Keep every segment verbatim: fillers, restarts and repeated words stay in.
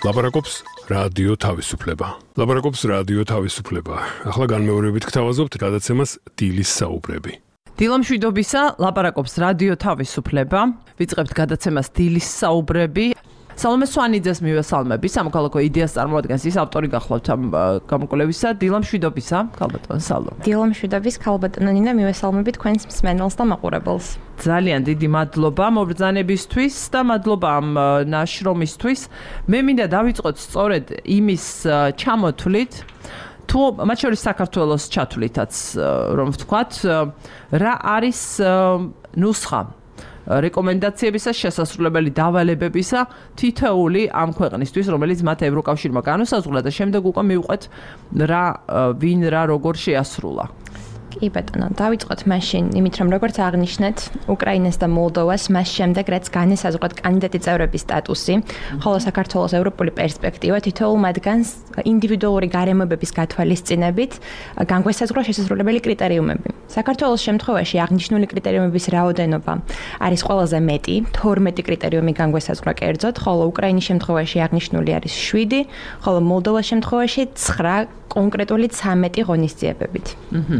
ლაპარაკობს რადიო თავისუფლება. ლაპარაკობს რადიო თავისუფლება. ახლა განმეორებით გთავაზობთ გადაცემას დილის საუბრები. დილამშვიდობისა, ლაპარაკობს რადიო თავისუფლება. ვიწყებთ გადაცემას დილის საუბრები. სალომე სვანიძეს მივესალმები, სამოქალაქო იდეას წარმოადგენს ის ავტორი გახლავთ ამ გამოკვლევისა. დილამშვიდობისა, ქალბატონ სალომე. დილამშვიდობის ქალბატონო ნინა, მივესალმები თქვენს მსმენელს და მაყურებელს. ძალიან დიდი მადლობა მობრძანებისთვის და მადლობა ამ ნაშრომისთვის. მე მინდა დავიწყოთ სწორედ იმის ჩამოთვლით, თუ მათ შორის საქართველოს ჩათვლითაც რომ ვთქვათ, რა არის ნუსხა რეკომენდაციებისა შესასრულებელი დავალებებისა თითოეული ამ ქვეყნისთვის, რომელიც მათ ევროკავშირმა განუსაზღვრა და შემდეგ უკვე მივყვეთ რა ვინ რა როგორ შეასრულა. კი ბატონო, დავიწყოთ მაშინ იმით, რომ როგორც აღნიშნეთ, უკრაინას და მოლდოვას მას შემდეგ, რაც განესაზღვრათ კანდიდატი წევრების სტატუსი, ხოლო საქართველოს ევროპული პერსპექტივა თითოეულ მათგანს ინდივიდუალური გარემოებების გათვალისწინებით განგვესაზღვრა შესაძლებელი კრიტერიუმები. საქართველოს შემთხვევაში აღნიშნული კრიტერიუმების რაოდენობა არის ყველაზე მეტი, თორმეტი კრიტერიუმი განგვესაზღვრა კერძოდ, ხოლო უკრაინის შემთხვევაში აღნიშნული არის შვიდი, ხოლო მოლდოვას შემთხვევაში ცხრა კონკრეტული ცამეტი ღონისძიებებით. აჰა.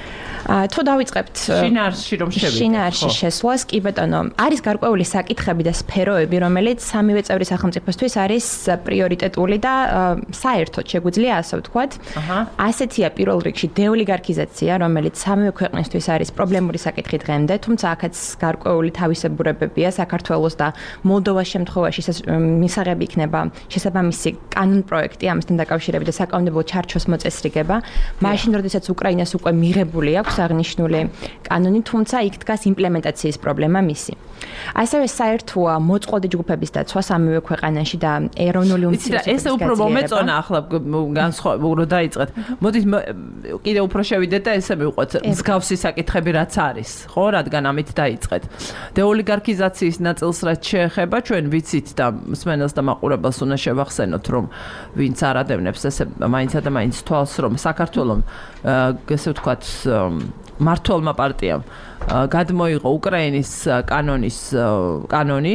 თუ დავიწყებთ შინაარსში რომ შევიდეთ. შინაარსში შესვლას, კი ბატონო, არის გარკვეული საკითხები და სფეროები, რომელიც სამივე წევრი სახელმწიფოსთვის არის პრიორიტეტული და საერთოდ შეგვიძლია ასე ვთქვათ. ასეთია პირველ რიგში დეოლიგარქიზაცია, რომელიც სამივე ქვეყნისთვის არის პრობლემური საკითხი დღემდე, თუმცა აქაც გარკვეული თავისებურებებია საქართველოს და მოლდოვას შემთხვევაში მისაღები იქნება შესაბამისი კანონპროექტი ამასთან დაკავშირებით და საკანონმდებლო ჩარჩოს მოწესრიგება. მაშინ, როდესაც უკრაინას უკვე მიღებული აქვს აღნიშნული კანონი, თუმცა იქ დგას იმპლემენტაციის პრობლემა მისი. ასევე საერთოა მოწყვლადი ჯგუფების დაცვა სამივე ქვეყანაში და ეროვნული უმცირესობების ესე უფრო მომეწონა ახლა განსხვავება რომ დაიწყეთ. მოდით კიდე უფრო შევიდეთ და ესე მივყვეთ მსგავსი საკითხები რაც არის, ხო, რადგან ამით დაიწყეთ. დეოლიგარქიზაციის ნაწილს რაც შეეხება, ჩვენ ვიცით და მსმენელს და მაყურებელს უნდა შევახსენოთ, რომ ვინც არ ადევნებს ესე მაინცა და მაინც თვალს, რომ საქართველოს ესე ვთქვათ მართლმა პარტიამ გადმოიღო უკრაინის კანონის კანონი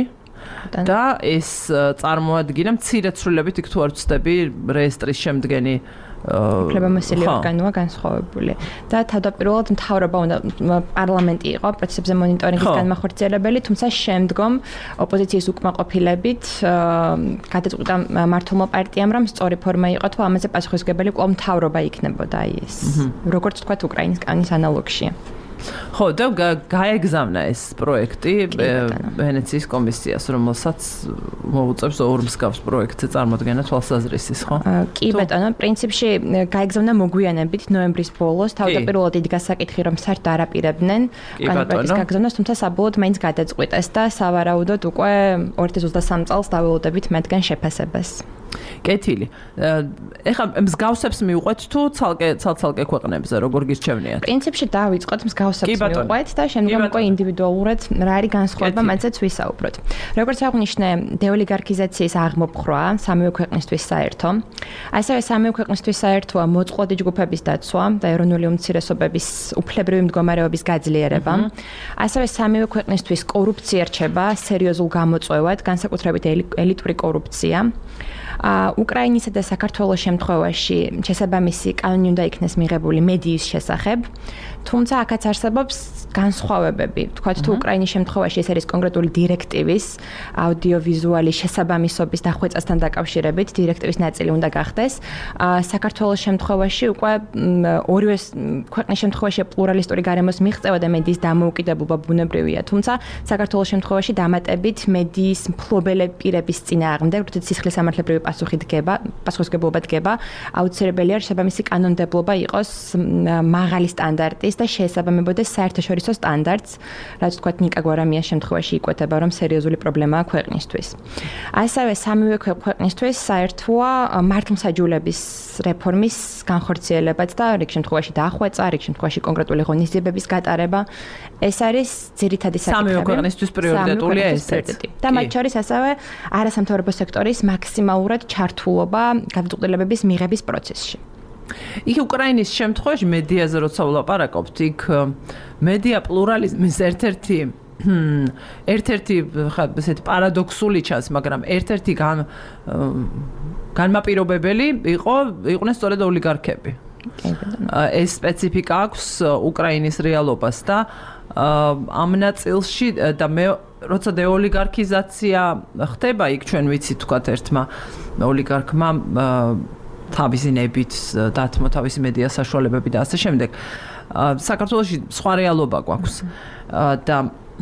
და ეს წარმოადგინა მცირეცვლილებით, იქ თუ არ ვცდები, რეესტრის შემდგენი უფლებამოსილი ორგანოა განსხვავებული და თავდაპირველად მთავრობა უნდა პარლამენტი იყო პროცესებზე მონიტორინგის განმახორციელებელი, თუმცა შემდგომ ოპოზიციის უკმაყოფილებით გადაწყვიტა მართლმა პარტიამ, რომ სწორი ფორმა იყო თუ ამაზე პასუხისმგებელი კვლავ მთავრობა იქნებოდა ის, როგორც თქვათ უკრაინის კანონის ანალოგში. ხო, და გაეგზავნა ეს პროექტი ვენეციის კომისიას, რომელსაც მოუწევს ორ მსგავს პროექტზე წარმოდგენა თვალსაზრისის, ხო? კი ბატონო, პრინციპში გაეგზავნა მოგვიანებით ნოემბრის ბოლოს, თავდაპირველად იდგა საკითხი, რომ საერთოდ არ აპირებდნენ კანონპროექტის გაგზავნას, თუმცა საბოლოოდ მაინც გადაწყვიტეს და სავარაუდოდ უკვე ორი ათას ოცდასამი წელს დაველოდებით მათგან შეფასებას. კეთილი. ეხლა მსგავსებს მივყვეთ თუ ცალკე ცალ-ცალკე ქვეყნებზე როგორ გირჩევნიათ? პრინციპში დავიწყოთ მსგავსებს მივყვეთ და შემდგომ უკვე ინდივიდუალურად რა არის განსხვავება, მათზეც ვისაუბროთ. როგორც აღნიშნე, დეოლიგარქიზაციის აღმოფხვრა სამივე ქვეყნისთვის საერთო. ასევე სამივე ქვეყნისთვის საერთოა მოწყვლადი ჯგუფების დაცვა და ეროვნული უმცირესობების უფლებრივი მდგომარეობის გაძლიერება. ასევე სამივე ქვეყნისთვის კორუფცია რჩება სერიოზულ გამოწვევად, განსაკუთრებით ელიტური კორუფცია. უკრაინისა და საქართველოს შემთხვევაში შესაბამისი კანონი უნდა იქნეს მიღებული მედიის შესახებ, თუმცა აქაც არსებობს განსხვავებები. თქვათ, თუ უკრაინის შემთხვევაში ეს არის კონკრეტული დირექტივის აუდიოვიზუალის შესაბამისობის დახვეწასთან დაკავშირებით, დირექტივის ნაწილი უნდა გახდეს. საქართველოს შემთხვევაში უკვე ორივე ქვეყნის შემთხვევაში პლურალისტური გარემოს მიღწევა და მედიის დამოუკიდებლობა ბუნებრივია, თუმცა საქართველოს შემთხვევაში დამატებით მედიის მფლობელი პირების წინააღმდეგ, როდესაც სისხლისამართლებრივი პასუხი დგება, პასუხისმგებლობა დგება, აუცილებელია შესაბამისი კანონმდებლობა იყოს მაღალი სტანდარტის და შეესაბამებოდეს საერთაშორისო სტანდარტს, რაც თქვათ ნიკა გვარამიას შემთხვევაში იკვეთება, რომ სერიოზული პრობლემაა ქვეყნისთვის. ასევე სამივე ქვეყნისთვის საერთოა მართლმსაჯულების რეფორმის განხორციელებაც და რიგ შემთხვევაში დახვეწა, რიგ შემთხვევაში კონკრეტული ღონისძიებების გატარება. ეს არის ძირითადი საკითხები. სამივე ქვეყნისთვის პრიორიტეტულია ესეც. და მათ შორის ასევე არასამთავრობო სექტორის მაქსიმალურად ჩართულობა გადაწყვეტილებების მიღების პროცესში. იქ უკრაინის შემთხვევაში მედიაზე როცა ვლაპარაკობთ, იქ მედია პლურალიზმის ერთ-ერთი ერთ-ერთი ხა ესეთი პარადოქსული ჩანს, მაგრამ ერთ-ერთი გან განმაპირობებელი იყო იყვნენ სწორედ ოლიგარქები. ეს სპეციფიკა აქვს უკრაინის რეალობას და ამ ნაწილში და მე როცა დეოლიგარქიზაცია ხდება, იქ ჩვენ ვიცით თქვათ ერთმა ოლიგარქმა თავისი ნებით დათმო თავისი მედია საშუალებები და ასე შემდეგ. საქართველოში სხვა რეალობა გვაქვს და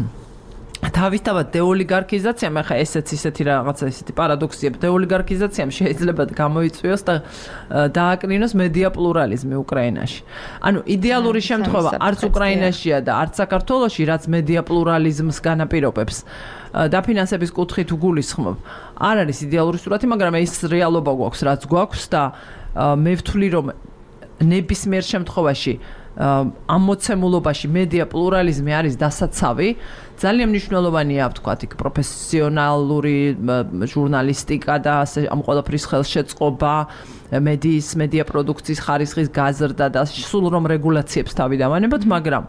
თავისთავად დეოლიგარქიზაციამ ახლა ესეც ისეთი რაღაცა ისეთი პარადოქსია, დეოლიგარქიზაციამ შეიძლება გამოიწვიოს და დააკნინოს მედია პლურალიზმი უკრაინაში. ანუ იდეალური შემთხვევა არც უკრაინაშია და არც საქართველოში, რაც მედია პლურალიზმს განაპირობებს. დაფინანსების კუთხით უგულისხმობ. არ არის იდეალური სურათი, მაგრამ ეს რეალობა გვაქვს, რაც გვაქვს და მე ვთვლი რომ ნებისმიერ შემთხვევაში ამ მოცემულობაში მედია პლურალიზმი არის დასაცავი. ძალიან მნიშვნელოვანია ვთქვათ, იქ პროფესიონალური ჟურნალისტიკა და ასე ამ ყველაფრის ხელშეწყობა, მედიის, მედია პროდუქციის ხარისხის გაზრდა და სულ რომ რეგულაციებს თავი დავანებოთ, მაგრამ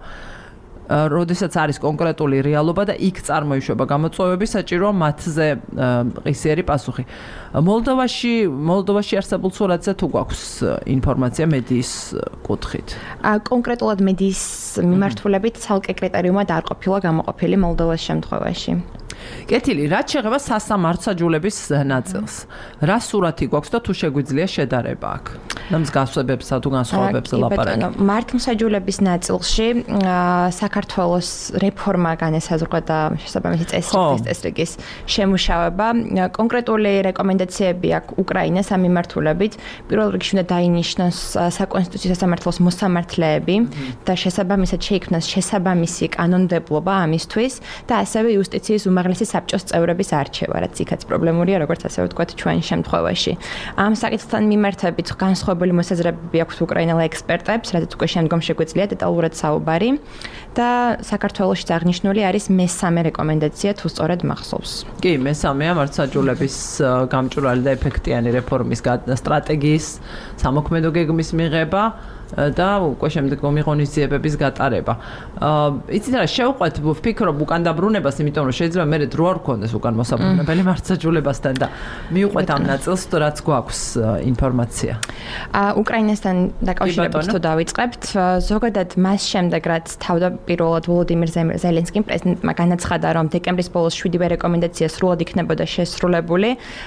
როდესაც არის კონკრეტული რეალობა და იქ წარმოიშვება გამოწვევები, საჭიროა მათზე ყისიერი პასუხი. მოლდოვაში, მოლდოვაში არსებულ სურათზე თუ გვაქვს ინფორმაცია მედიის კუთხით? კონკრეტულად მედიის მიმართულებით ცალკე კრიტერიუმად არ ყოფილა გამოყოფილი მოლდოვას შემთხვევაში. კეთილი, რაც შეეხება სასამართლოების ნაწილს. რა სურათი გვაქვს და თუ შეგვიძლია შედარება აქ? ნამს გასვებებსა თუ განსხვავებებზე ლაპარაკი. მართლმსაჯულების ნაწილში საქართველოს რეფორმა განესაზღვრა და შესაბამისი წესრიგის შემუშავება. კონკრეტული რეკომენდაციები აქვს უკრაინას ამ მიმართულებით. პირველ რიგში უნდა დაინიშნოს საკონსტიტუციო სასამართლოს მოსამართლეები და შესაბამისად შეიქმნას შესაბამისი კანონმდებლობა ამისთვის და ასევე იუსტიციის უმაღლესი საბჭოს წევრების არჩევა, რაც იქაც პრობლემურია, როგორც ასე ვთქვათ, ჩვენ შემთხვევაში. ამ საკითხთან მიმართებით განსხვავებული მოსაზრებები აქვს უკრაინელ ექსპერტებს, რაც უკვე შემდგომ შეგვიძლია დეტალურად საუბარი და საქართველოშიც აღნიშნული არის მესამე რეკომენდაცია, თუ სწორედ მახსოვს. კი, მესამეა მართლმსაჯულების გამჭვირვალე და ეფექტიანი რეფორმის სტრატეგიის სამოქმედო გეგმის მიღება და უკვე შემდგომი ღონისძიებების გატარება. იცით რა, შევყვეთ ვფიქრობ უკან დაბრუნებას, იმიტომ რომ შეიძლება მე დრო არ გქონდეს უკან მოსაბრუნებელი მართლმსაჯულებასთან და მივყვეთ ამ ნაწილს, რაც გვაქვს ინფორმაცია. უკრაინასთან დაკავშირებით თუ დავიწყებთ, ზოგადად მას შემდეგ, რაც თავდაპირველად ვოლოდიმირ ზელენსკიმ პრეზიდენტმა განაცხადა, რომ დეკემბრის ბოლოს შვიდივე რეკომენდაცია სრულად იქნებოდა შესრულებული,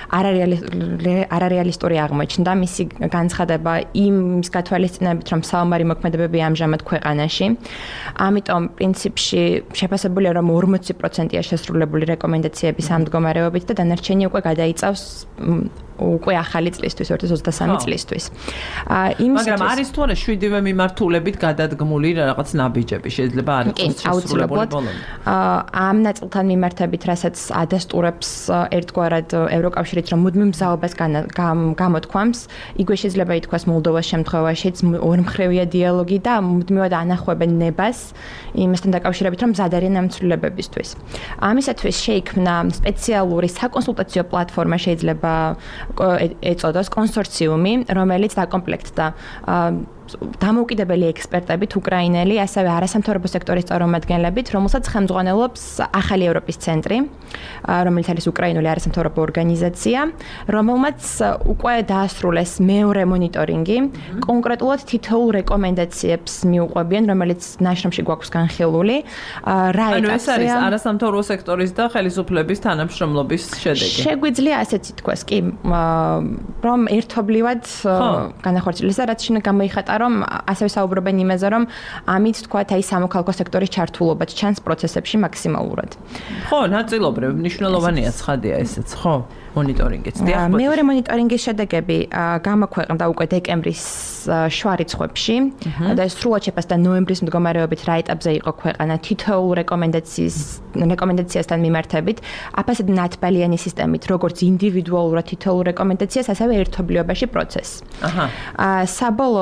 არარეალისტური აღმოჩნდა მისი განცხადება იმის გათვალისწინებით, რომ საომარი მოქმედებები ამჟამად ქვეყანაში. ამიტომ პრინციპში შეფასებულია, რომ ორმოცი პროცენტია შესრულებული რეკომენდაციების ამ მდგომარეობით და დანარჩენი უკვე გადაიწევს უკვე ახალი წლისთვის, ორი ათას ოცდასამი წლისთვის. მაგრამ არის თუ არა შვიდივე მიმართულებით გადადგმული რაღაც ნაბიჯები, შეიძლება არ იყოს შესრულებული ბოლომდე. ამ ნაწილთან მიმართებით, რასაც ადასტურებს ერთგვარად ევროკავშირიც, რომ მუდმივ მზაობას გამოთქვამს, იგივე შეიძლება ითქვას მოლდოვას შემთხვევაშიც ორმხრივია დიალოგი და მუდმივად ანახვებენ ნებას იმასთან დაკავშირებით, რომ მზად არიან ამ ცვლილებებისთვის. ამისათვის შეიქმნა სპეციალური საკონსულტაციო პლატფორმა, შეიძლება ეწოდოს კონსორციუმი, რომელიც დაკომპლექტდა დამოუკიდებელი ექსპერტებით, უკრაინელი, ასევე არასამთავრობო სექტორის წარმომადგენლებით, რომელსაც ხელმძღვანელობს ახალი ევროპის ცენტრი, რომელიც არის უკრაინული არასამთავრობო ორგანიზაცია, რომელმაც უკვე დაასრულეს მეორე მონიტორინგი, კონკრეტულად თითოეულ რეკომენდაციებს მიუყვებიან, რომელიც ნაშრომში გვაქვს განხილული. რა ანუ ეს არის არასამთავრობო სექტორის და ხელისუფლების თანამშრომლობის შედეგი. შეგვიძლია ასეც ითქვას, კი, რომ ერთობლივად განახორციელეს და რაც შინაგან გამოიხატა, რომ ასევე საუბრობენ იმაზე, რომ ამით თქვათ, აი სამოქალაქო სექტორის ჩართულობაც ჩანს პროცესებში მაქსიმალურად. ხო, ნაწილობრივ მნიშვნელოვანია ცხადია ესეც, ხო? მონიტორინგიც. მეორე მონიტორინგის შედეგები გამოქვეყნდა უკვე დეკემბრის შუა რიცხვებში და სრულად შეფასდა ნოემბრის მდგომარეობით რა ეტაპზე იყო ქვეყანა თითოეულ რეკომენდაციის რეკომენდაციასთან მიმართებით, აფასებ ნათბალიანი სისტემით, როგორც ინდივიდუალურად თითოეულ რეკომენდაციას, ასევე ერთობლიობაში პროცესს. აჰა. საბოლოოდ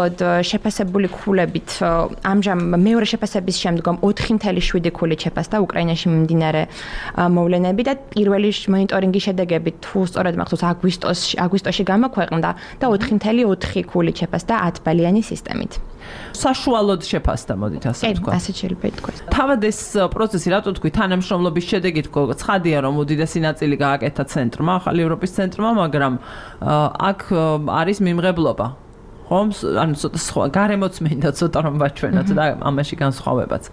შეფასებული ქულებით ამჟამად მეორე შეფასების შემდგომ ოთხი ათეული შვიდი ქულით შეფასდა უკრაინაში მიმდინარე მოვლენები და პირველი მონიტორინგის შედეგები თუ სწორად მახსოვს აგვისტოში აგვისტოში გამოქვეყნდა და ოთხი ათეული ოთხი ქულით შეფასდა ათ ბალიანი სისტემით. საშუალოდ შეფასდა, მოდით ასე ვთქვა. ასე შეიძლება ითქვას. თავად ეს პროცესი რატო თქვი თანამშრომლობის შედეგით ცხადია რომ უდიდესი ნაწილი გააკეთა ცენტრმა, ახალი ევროპის ცენტრმა, მაგრამ აქ არის მიმღებლობა. ხომ, ანუ ცოტა სხვა, გარემოც მინდა ცოტა რომ ვაჩვენოთ და ამაში განსხვავებაც.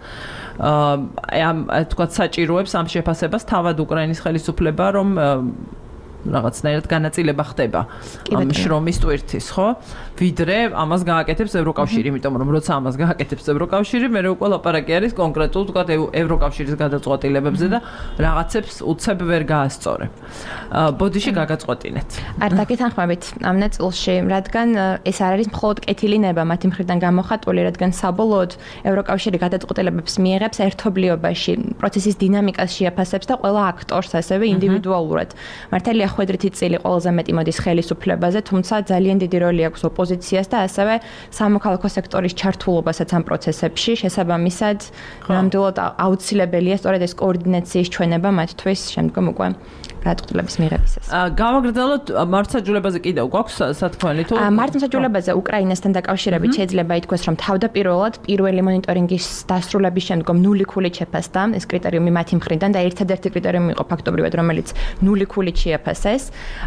აი ამ თქვა საჭიროებს ამ შეფასებას თავად უკრაინის ხელისუფლება რომ რაღაცნაირად განაწილება ხდება ამ შრომის ტვირთის, ხო? ვიდრე ამას გააკეთებს ევროკავშირი, იმიტომ რომ როცა ამას გააკეთებს ევროკავშირი, მე უკვე ლაპარაკი არის კონკრეტულ თქვა ევროკავშირის გადაწყვეტილებებზე და რაღაცებს უცებ ვერ გაასწორებ. ბოდიში გაგაწყვეტინეთ. არ დაგეთანხმებით ამ ნაწილში, რადგან ეს არ არის მხოლოდ კეთილი ნება მათი მხრიდან გამოხატული, რადგან საბოლოოდ ევროკავშირი გადაწყვეტილებებს მიიღებს ერთობლიობაში, პროცესის დინამიკას შეაფასებს და ყველა აქტორს ასევე ინდივიდუალურად. მართალია ხვედრითი წილი ყველაზე მეტი მოდის ხელისუფლებაზე, თუმცა ძალიან დიდი როლი აქვს ოპოზიციას და ასევე სამოქალაქო სექტორის ჩართულობასაც ამ პროცესებში. შესაბამისად, ნამდვილად აუცილებელია სწორედ ეს კოორდინაციის ჩვენება მათთვის შემდგომ უკვე გადაწყვეტილების მიღებისას. გავაგრძელოთ მართლმსაჯულებაზე კიდევ გვაქვს სათქმელი თუ მართლმსაჯულებაზე უკრაინასთან დაკავშირებით შეიძლება ითქვას, რომ თავდაპირველად პირველი მონიტორინგის დასრულების შემდგომ ნული ქულით შეფასდა ეს კრიტერიუმი მათი მხრიდან და ერთადერთი კრიტერიუმი იყო ფაქტობრივად, რომელიც ნული ქულით შეაფასეს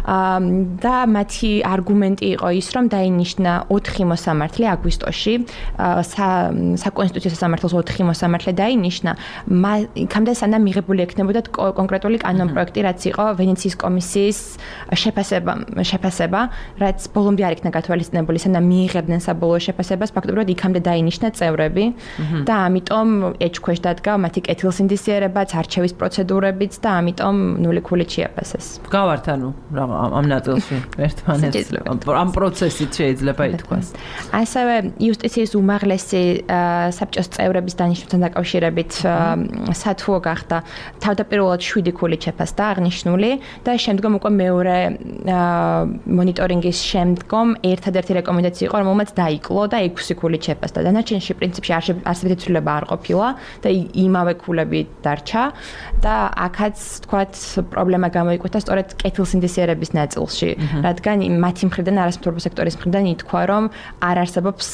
და მათი არგუმენტი იყო ის, რომ დაინიშნა ოთხი მოსამართლე აგვისტოში, საკონსტიტუციო სასამართლოს ოთხი მოსამართლე დაინიშნა, იქამდე სანამ მიღებული ექნებოდა კონკრეტული კანონპროექტი, რაც იყო ვენეციის კომისიის შეფასება, შეფასება, რაც ბოლომდე არ იქნა გათვალისწინებული, სანამ მიიღებდნენ საბოლოო შეფასებას, ფაქტობრივად იქამდე დაინიშნა წევრები და ამიტომ ეჭქვეშ დადგა მათი კეთილსინდისიერებაც, არჩევის პროცედურებიც და ამიტომ ნული ქულით შეაფასეს. გავართ ანუ ამ ნაწილში ერთმანეთს ამ პროცესით შეიძლება ითქვას. ასევე იუსტიციის უმაღლესი საბჭოს წევრების დანიშვნთან დაკავშირებით სათუო გახდა თავდაპირველად შვიდი ქულით შეფასდა აღნიშნული და შემდგომ უკვე მეორე მონიტორინგის შემდგომ ერთადერთი რეკომენდაცია იყო, რომელმაც დაიკლო და ექვსი ქულით შეფასდა. დანარჩენში პრინციპში არსებითი ცვლილება არ ყოფილა და იმავე ქულები დარჩა და აქაც თქვათ პრობლემა გამოიკვეთა სწორედ კეთილსინდისიერების ნაწილში, რადგან მათი მხრიდან არასამთავრობო სექტორის მხრიდან ითქვა, რომ არ არსებობს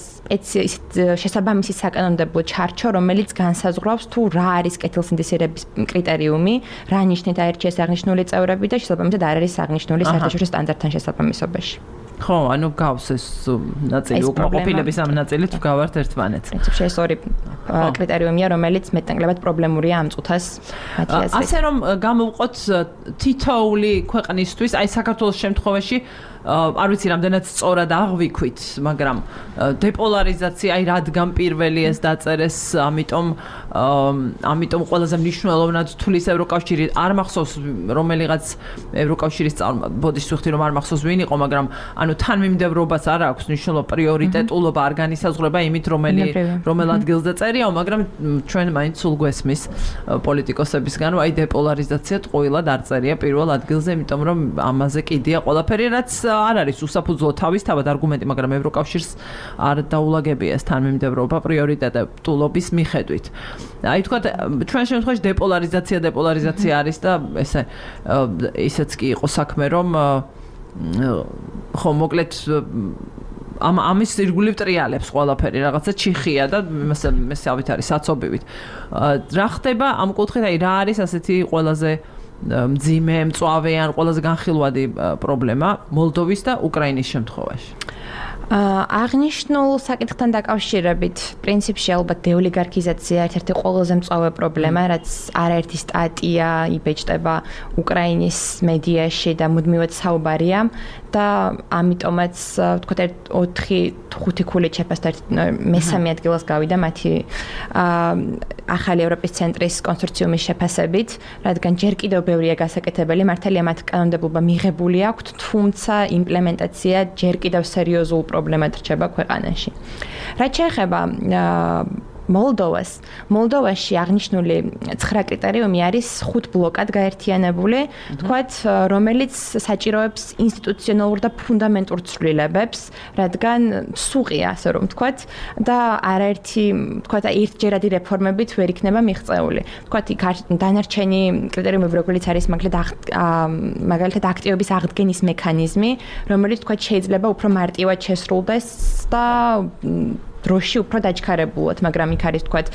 შესაბამისი საკანონმდებლო ჩარჩო, რომელიც განსაზღვრავს თუ რა არის კეთილსინდისიერების კრიტერიუმი, რა ნიშნით აირჩიეს აღნიშნული წევრები და შესაბამისად არ არის აღნიშნული საერთაშორისო სტანდარტთან შესაბამისობაში. ხო, ანუ გავს ეს ნაწილი უკმაყოფილების ამ ნაწილით გავართ ერთმანეთს. პრინციპში ეს ორი კრიტერიუმია, რომელიც მეტნაკლებად პრობლემურია ამ წუთას მათი აზრით. ასე რომ გამოვყოთ თითოეული ქვეყნისთვის, აი საქართველოს შემთხვევაში არ ვიცი რამდენად სწორად აღვიქვით, მაგრამ დეპოლარიზაცია, აი რადგან პირველი ეს დაწერეს, ამიტომ ამიტომ ყველაზე მნიშვნელოვნად თulis ევროკავშირი არ მახსოვს რომელიღაც ევროკავშირის ბოდიშს ვიხდი რომ არ მახსოვს ვინ იყო, მაგრამ ანუ თანმიმდევრობას არ აქვს მნიშვნელობა, პრიორიტეტულობა არ განისაზღვრება იმით, რომელი რომელ ადგილზე წერიაო, მაგრამ ჩვენ მაინც სულ გვესმის პოლიტიკოსებისგან, აი დეპოლარიზაცია ტყუილად არ წერია პირველ ადგილზე, იმიტომ რომ ამაზე კიდია ყველაფერი, რაც არ არის უსაფუძვლო თავისთავად არგუმენტი, მაგრამ ევროკავშირს არ დაულაგებია ეს თანმიმდევრობა პრიორიტეტულობის მიხედვით. აი თქვა ჩვენ შემთხვევაში დეპოლარიზაცია დეპოლარიზაცია არის და ესე ისეც კი იყო საქმე, რომ ხო მოკლედ ამ ამის ირგვლივ ტრიალებს ყველაფერი, რაღაცა ჩიხია და მესავით არის საცობივით. რა ხდება ამ კუთხით, აი რა არის ასეთი ყველაზე მძიმე, მწვავე ან ყველაზე განხილვადი პრობლემა მოლდოვის და უკრაინის შემთხვევაში? აღნიშნულ საკითხთან დაკავშირებით, პრინციპში ალბათ დეოლიგარქიზაცია ერთ-ერთი ყველაზე მწვავე პრობლემა, რაც არაერთი სტატია იბეჭდება უკრაინის მედიაში და მუდმივად საუბარია და ამიტომაც ვთქვათ ოთხი ხუთი ქულით შეფასდა მესამე ადგილას გავიდა მათი ახალი ევროპის ცენტრის კონსორციუმის შეფასებით, რადგან ჯერ კიდევ ბევრია გასაკეთებელი, მართალია მათ კანონმდებლობა მიღებული აქვთ, თუმცა იმპლემენტაცია ჯერ კიდევ სერიოზულ პრობლემად რჩება ქვეყანაში. რაც შეეხება მოლდოვას. მოლდოვაში აღნიშნული ცხრა კრიტერიუმი არის ხუთ ბლოკად გაერთიანებული, თქვათ, რომელიც საჭიროებს ინსტიტუციონალურ და ფუნდამენტურ ცვლილებებს, რადგან სუყია, ასე რომ ვთქვათ, და არაერთი, თქვათ, ერთჯერადი რეფორმებით ვერ იქნება მიღწეული. თქვათ, იქ დანარჩენი კრიტერიუმები, როგორც არის მაგალითად აქტივების აღდგენის მექანიზმი, რომელიც თქვათ შეიძლება უფრო მარტივად შესრულდეს და დროში უფრო დაჩქარებულად, მაგრამ იქ არის თქვათ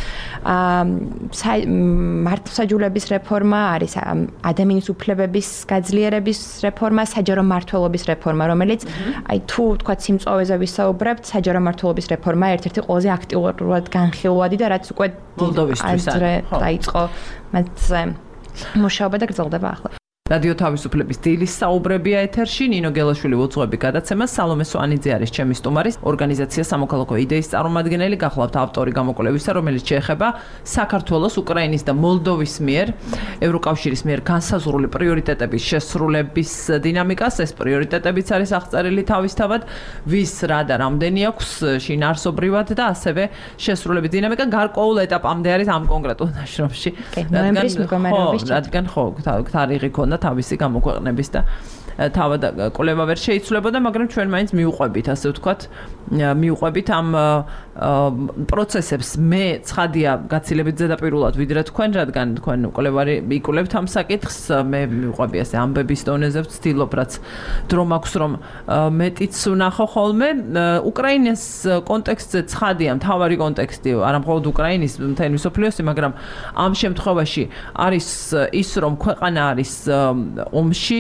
მართლმსაჯულების რეფორმა, არის ადამიანის უფლებების გაძლიერების რეფორმა, საჯარო მმართველობის რეფორმა, რომელიც აი თუ თქვათ სიმწვავეზე ვისაუბრებთ, საჯარო მმართველობის რეფორმა ერთ-ერთი ყველაზე აქტიურად განხილვადი და რაც უკვე მოლდოვისთვის დაიწყო მათზე მუშაობა და გრძელდება ახლა. რადიო თავისუფლების დილის საუბრებია ეთერში. ნინო გელაშვილი უძღვები გადაცემას. სალომე სვანიძე არის ჩემი სტუმარი. ორგანიზაცია სამოქალაქო იდეის წარმომადგენელი, გახლავთ ავტორი გამოკვლევისა, რომელიც შეეხება საქართველოს, უკრაინის და მოლდოვის მიერ ევროკავშირის მიერ განსაზღვრული პრიორიტეტების შესრულების დინამიკას. ეს პრიორიტეტებიც არის აღწერილი თავისთავად, ვის რა და რამდენი აქვს შინაარსობრივად და ასევე შესრულების დინამიკა გარკვეულ ეტაპამდე არის ამ კონკრეტულ ნაშრომში. ნოემბრის მდგომარეობის რადგან ხო თარიღი ქონდა თავისი გამოქვეყნების და თავად კვლევა ვერ შეიცვლებოდა, მაგრამ ჩვენ მაინც მიუყვებით, ასე ვთქვათ, მიუყვებით ამ პროცესებს. მე ცხადია გაცილებით ზედაპირულად ვიდრე თქვენ, რადგან თქვენ კვლევარი იკვლევთ ამ საკითხს, მე მიუყვები ასე ამბების დონეზე ვცდილობ, რაც დრო მაქვს, რომ მეტიც ვნახო ხოლმე. უკრაინის კონტექსტზე ცხადია, მთავარი კონტექსტი არა მხოლოდ უკრაინის, მთელი მსოფლიოსი, მაგრამ ამ შემთხვევაში არის ის, რომ ქვეყანა არის ომში,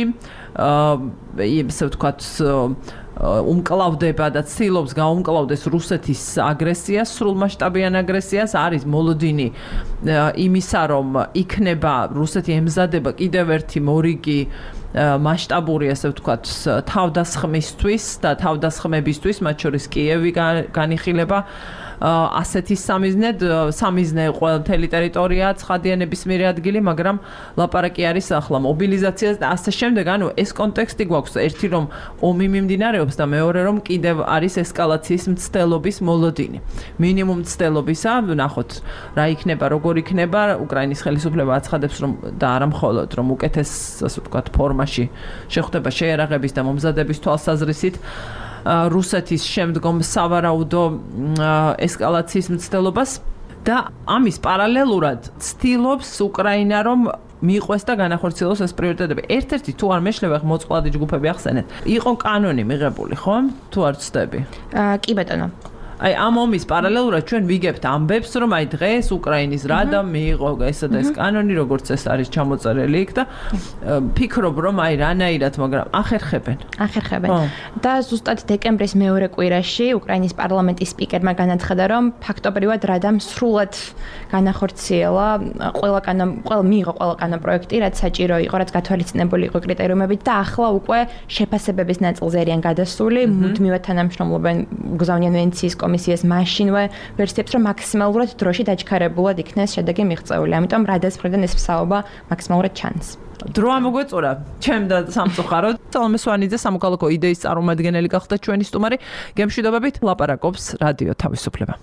ისე ვთქვათ, უმკლავდება და ცდილობს გაუმკლავდეს რუსეთის აგრესიას, სრულმასშტაბიან აგრესიას, არის მოლოდინი იმისა, რომ იქნება რუსეთი ემზადება კიდევ ერთი მორიგი მასშტაბური, ასე ვთქვათ, თავდასხმისთვის და თავდასხმებისთვის, მათ შორის კიევი განიხილება ასეთი სამიზნედ, სამიზნე ყველთელი ტერიტორია ცხადია ნებისმიერი ადგილი, მაგრამ ლაპარაკი არის ახლა მობილიზაციას და ასე შემდეგ. ანუ ეს კონტექსტი გვაქვს, ერთი რომ ომი მიმდინარეობს და მეორე რომ კიდევ არის ესკალაციის მცდელობის მოლოდინი. მინიმუმ მცდელობისა, ნახოთ რა იქნება, როგორ იქნება, უკრაინის ხელისუფლება აცხადებს, რომ და არა მხოლოდ, რომ უკეთეს, ასე ვთქვათ, ფორმაში შეხვდება შეერაღების და მომზადების თვალსაზრისით რუსეთის შემდგომ სავარაუდო ესკალაციის მცდელობას და ამის პარალელურად ცდილობს უკრაინა რომ მიყვეს და განახორციელოს ეს პრიორიტეტები. ერთ-ერთი თუ არ მეშლება მოწყვლადი ჯგუფები ახსენეთ. იყო კანონი მიღებული, ხო? თუ არ ვცდები. კი ბატონო. აი ამ ომის პარალელურად ჩვენ ვიგებთ ამბებს, რომ აი დღეს უკრაინის რადა მიიღო ესა და ეს კანონი, როგორც ეს არის ჩამოწერილი იქ და ფიქრობ, რომ აი რანაირად, მაგრამ ახერხებენ. ახერხებენ. და ზუსტად დეკემბრის მეორე კვირაში უკრაინის პარლამენტის სპიკერმა განაცხადა, რომ ფაქტობრივად რადამ სრულად განახორციელა ყველა კანონ, ყველა მიიღო ყველა კანონ პროექტი, რაც საჭირო იყო, რაც გათვალისწინებული იყო კრიტერიუმებით და ახლა უკვე შეფასებების ნაწილზე არიან გადასული, მუდმივად თანამშრომლობენ გზავნიან ვენეციის კომისიას მაშინვე ვერსიებს, რომ მაქსიმალურად დროში დაჩქარებულად იქნეს შედეგი მიღწეული. ამიტომ რადას მხრიდან ეს მსაობა მაქსიმალურად ჩანს. დრო ამოგვეწურა ჩემ და სამწუხაროდ. სალომე სვანიძე სამოქალაქო იდეის წარმომადგენელი გახდა ჩვენი სტუმარი. გემშვიდობებით ლაპარაკობს რადიო თავისუფლება.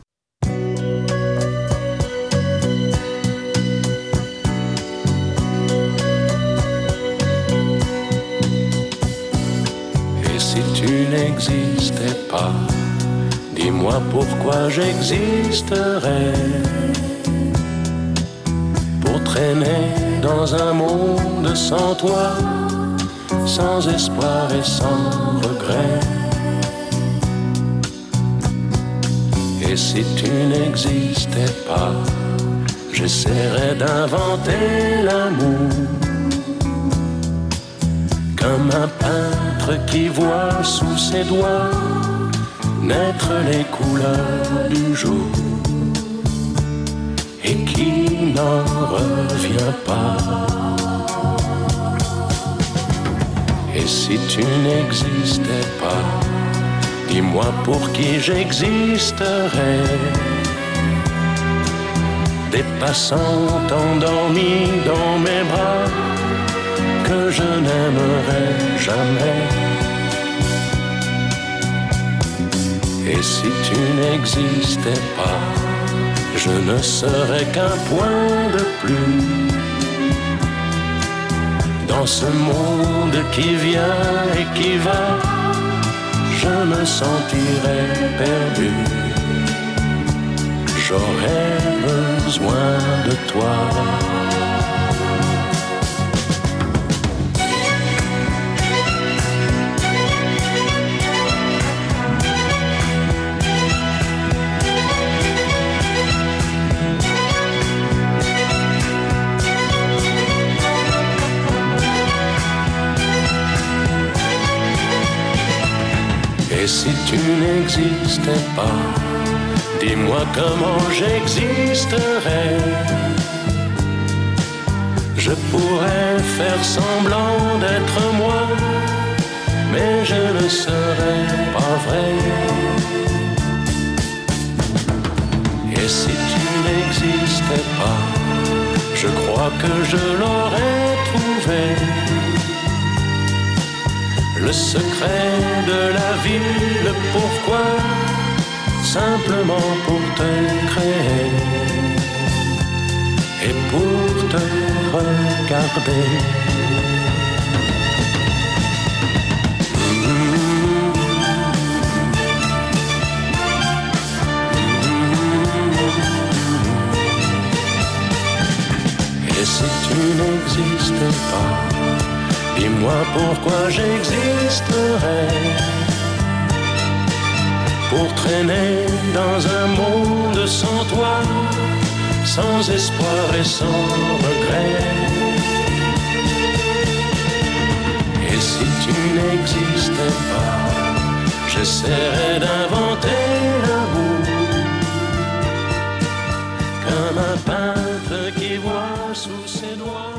Et si tu n'existais pas, dis-moi pourquoi j'existerais pour traîner dans un monde sans toi, sans espoir et sans regret. Et si tu n'existais pas, j'essaierais d'inventer l'amour comme un peintre qui voit sous ses doigts naître les couleurs du jour et qui n'en revient pas. Et si tu n'existais pas, dis-moi pour qui j'existerais. Des passants endormis dans mes bras que je n'aimerais jamais. Et si tu n'existais pas, je ne serai qu'un point de plus dans ce monde qui vient et qui va. Je me sentirai perdu, j'aurai besoin de toi. Et si tu n'existais pas, dis-moi comment j'existerais. Je pourrais faire semblant d'être moi, mais je ne serais pas vrai. Et si tu n'existais pas, je crois que je l'aurais trouvé. Le secret de la vie, le pourquoi, simplement pour te créer et pour te regarder. Et si tu n'existais pas, dis-moi pourquoi j'existerais. Pour traîner dans un monde sans toi, sans espoir et sans regret. Et si tu n'existais pas, j'essaierais d'inventer l'amour, comme un peintre qui voit sous ses doigts.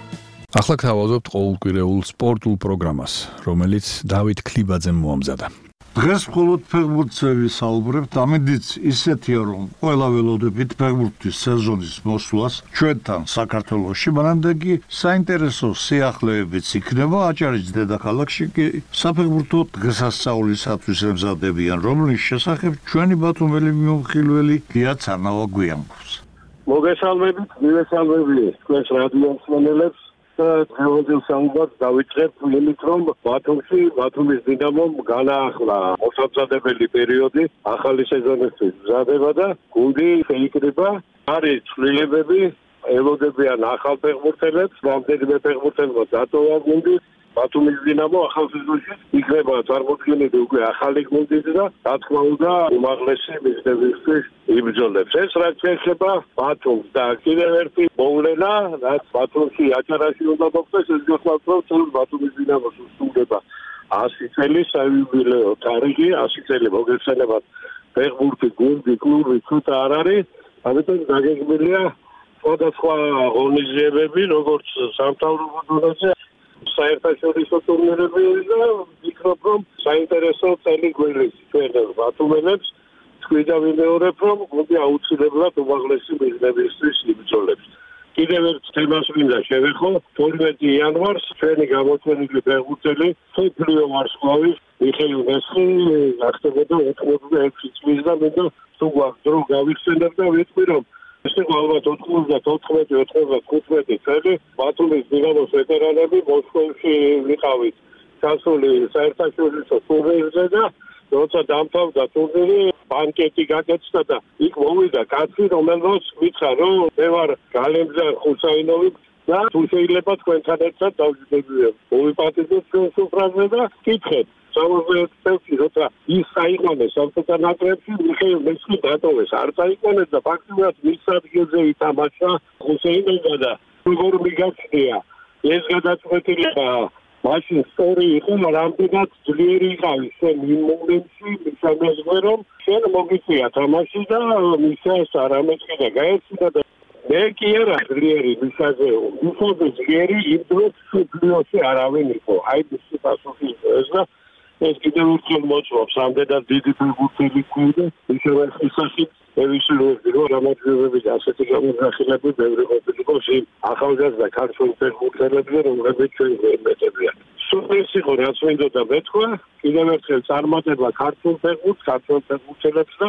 ახლა გთავაზობთ ყოველკვირეულ სპორტულ პროგრამას, რომელიც დავით ქლიბაძემ მოამზადა. დღეს მხოლოდ ფეხბურთზე საუბრებთ, ამედიც ისეთია, რომ ყველა ველოდებით ფეხბურთის სეზონის მოსვლას ჩვენთან საქართველოში, მანამდე კი საინტერესო სიახლეებიც იქნება. აჭარის დედაქალაქში კი საფეხბურთო დღესასწაულისათვის ემზადებიან, რომლის შესახებ ჩვენი ბათუმელი მიმოხილველი გია ცანავა გვიამბობს. მოგესალმებით, მივესალმები თქვენს რადიო მსმენელებს. დღევანდელ საუბარს დავიწყებ იმით, რომ ბათუმში ბათუმის დინამომ განაახლა მოსამზადებელი პერიოდი ახალი სეზონისთვის მზადება და გუნდი შეიკრიბა. არის ცვლილებები, ელოდებიან ახალ ფეხბურთელებს, რამდენიმე ფეხბურთელმა დატოვა გუნდი. ბათუმის დინამო ახალ სეზონში იქნება წარმოდგენილი უკვე ახალი გუნდით და რა თქმა უნდა უმაღლესი მიზნებისთვის იბრძოლებს. ეს რაც შეეხება ბათუმს და კიდევ ერთი მოვლენა, რაც ბათუმში აჭარაში უნდა მოხდეს, ეს გახლავთ, რომ ბათუმის დინამოს უსტუმრება ასი წელი საიუბილეო თარიღი, ასი წელი მოგეხსენებათ ფეხბურთი გუნდი კლუბი ცუთა არ არის, ამიტომ დაგეგმილია სხვადასხვა ღონისძიებები, როგორც სამთავრობო დონეზე, საერთაშორისო ტურნირები და ვფიქრობ, რომ საინტერესო წელი გვერდის ჩვენ ბათუმელებს. თქვი და ვიმეორებ, რომ გუნდი აუცილებლად უმაღლესი მიზნებისთვის იბრძოლებს. კიდევ ერთ თემას მინდა შევეხო, თორმეტი იანვარს ჩვენი გამოჩენილი ფეხბურთელი მსოფლიო ვარსკვლავის მიხეილ მესხი გახდებოდა ოთხმოცდაექვსი წლის და მინდა თუ გვაქვს დრო გავიხსენებ და ვიტყვი, რომ ეს იყო ალბათ ოთხმოცდათოთხმეტი ოთხმოცდახუთმეტი წელი ბათუმის დინამოს ვეტერანები მოსკოვში ვიყავით ჩასული საერთაშორისო ტურნირზე და როცა დამთავრდა ტურნირი, ბანკეტი გაკეთდა და იქ მოვიდა კაცი, რომელსაც მითხრა, რომ მე ვარ გალემძარ ხუსაინოვი და თუ შეიძლება თქვენთან ერთად დავждებიო. მოვიპატიეთ თქვენ სუფრაზე და კითხეთ. სამოცდაერთი წელს როცა ის საიყვანეს სამწუხაროდ ნაკრებში, მიხეილ მესხი დატოვეს, არ საიყვანეს და ფაქტობრივად მის ადგილზე ითამაშა ხუსაინოვი და როგორ მიგახსნია ეს გადაწყვეტილება. მაშინ სწორი იყო, რამდენად ძლიერი იყავი შენ იმ მომენტში, მისამეზღვე, რომ შენ მოგიწია თამაში და მისას არამეცი და გაეციდა და მე კი არა ძლიერი მისაზე, მისაზე ძლიერი იმ დროს სუფლიოში არავინ იყო. აი ეს პასუხი იყო ეს და ეს კიდევ უფრო მოწვავს, რამდენად დიდი ფეხბურთელი გვიდა, ისევე ხისახით ევისურვები, რომ რამოძიებები და ასეთი გამოსახილები ბევრი ყოფილიყო იმ ახალგაზრდა ქართველ ფეხბურთელებზე, რომლებიც ჩვენ გვემეტებიან. სულ ეს იყო, რაც მინდოდა მეთქვა, კიდევ ერთხელ წარმატება ქართულ ფეხბურთს, ქართველ ფეხბურთელებს და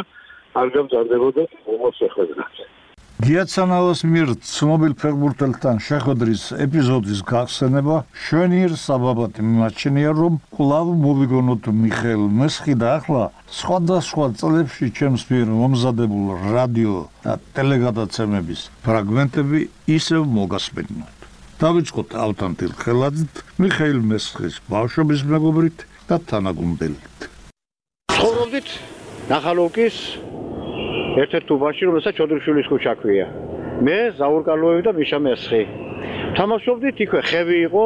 არ გამზარდებოდა მოსახლეობას. გიაცანაოს მიერ ცნობილ ფეხბურთელთან შეხვედრის ეპიზოდის გახსენება შვენიერ საბაბად მიმაჩნია, რომ კვლავ მოვიგონოთ მიხეილ მესხი და ახლა სხვადასხვა წლებში ჩემს მიერ მომზადებულ რადიო და ტელეგადაცემების ფრაგმენტები ისევ მოგასმენთ. დავიწყოთ ავთანდილ ხელაძით, მიხეილ მესხის ბავშვობის მეგობრით და თანაგუნდელით. ცხოვრობდით ნახალოვკის ერთ-ერთ უბანში, რომელსაც ჩოდრიშვილის ქუჩა ქვია. მე ზაურ კალოევი და მიშა მესხი. თამაშობდით, იქვე ხევი იყო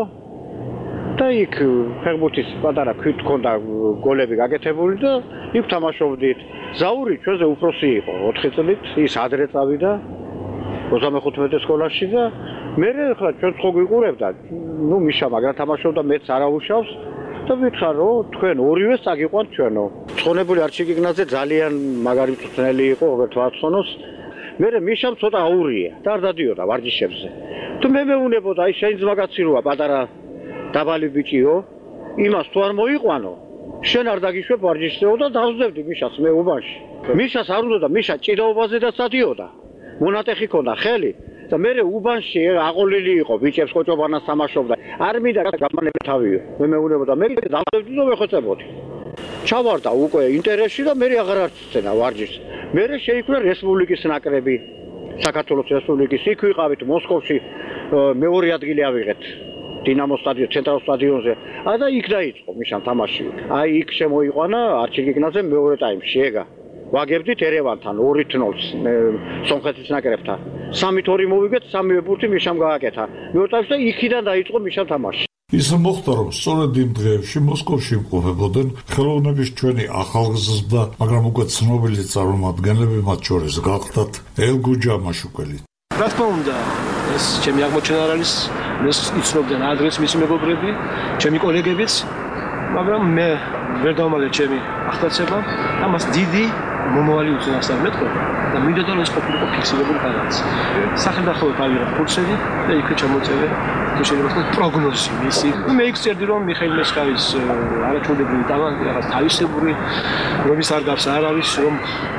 და იქ ფეხბურთის პატარა ქვით ჰქონდა გოლები გაკეთებული და იქ თამაშობდით. ზაური ჩვენზე უფროსი იყო, ოთხი წლით, ის ადრე წავიდა ოცდამეხუთმეტე სკოლაში და მე ხლა ჩვენ ხო გვიყურებდა. ნუ მიშა მაგრამ თამაშობდა, მეც არავუშავს. და ვითხარ რომ თქვენ ორივე წაგიყვანთ ჩვენო. ცხონებული არჩიკიგნაძე ძალიან მაგარი მწვრთნელი იყო, როგორც ვაცხონოს. მე მიშამ ცოტა აურია და არ დადიოდა ვარჯიშებზე. თუ მე მეუნებოდა აი შენ ძმაკაცი როა პატარა დაბალი ბიჭიო, იმას თუ არ მოიყვანო, შენ არ დაგიშვებ ვარჯიშზეო და დავსდებდი მიშას მე უბანში. მიშას არ უნდა და მიშა ჭიდაობაზე და წადიოდა. მონატეხი ქონდა ხელი და მე უბანში აყოლილი იყო, ბიჭებს კოჭობანას თამაშობდა. არ მინდა გამანები თავიო. მე მეუნებოდა მე დავსდებდი და ვეხოცებოდი. ჩავარდა უკვე ინტერესში და მე აღარ არცენა ვარჯიშს. მე შეიქმნა რესპუბლიკის ნაკრები. საქართველოს რესპუბლიკის იქ ვიყავით მოსკოვში მეორე ადგილი ავიღეთ. დინამოს სტადიონ, ცენტრალურ სტადიონზე. ა და იქ დაიწყო მიშამ თამაში. აი იქ შემოიყვანა არჩიკიგნაძე მეორე ტაიმში ეგა. ვაგებდით ერევანთან ორი ნოლს სომხეთის ნაკრებთან. სამით ორი მოვიგეთ, სამივე ბურთი მიშამ გააკეთა. მეორე ტაიმში და იქიდან დაიწყო მიშამ თამაში. ისე მოხდა, რომ სწორედ იმ დღეებში მოსკოვში იმყოფებოდნენ ხელოვნების ჩვენი ახალგაზრდა, მაგრამ უკვე ცნობილი წარმომადგენლები, მათ შორის გახლდათ ელგუჯა მაშუკველი. რა თქმა უნდა, ეს ჩემი აღმოჩენა არ არის, ეს იცნობდნენ ადრეს მისი მეგობრები, ჩემი კოლეგებიც, მაგრამ მე ვერ დავმალე ჩემი აღტაცება, ამას დიდი მომავალი უწინასწარ მეთქვა და მინდოდა რომ ეს ყოფილიყო ფიქსირებული რაღაც. სახელმწიფო ავიღე კურსები და იქ ჩამოწერე თუ შეიძლება თქვა პროგნოზი მისი. მე იქ წერდი რომ მიხეილ მესხავის არაჩვეულებრივი ტალანტი, რაღაც თავისებური, რომ ის არ გავს არ არის, რომ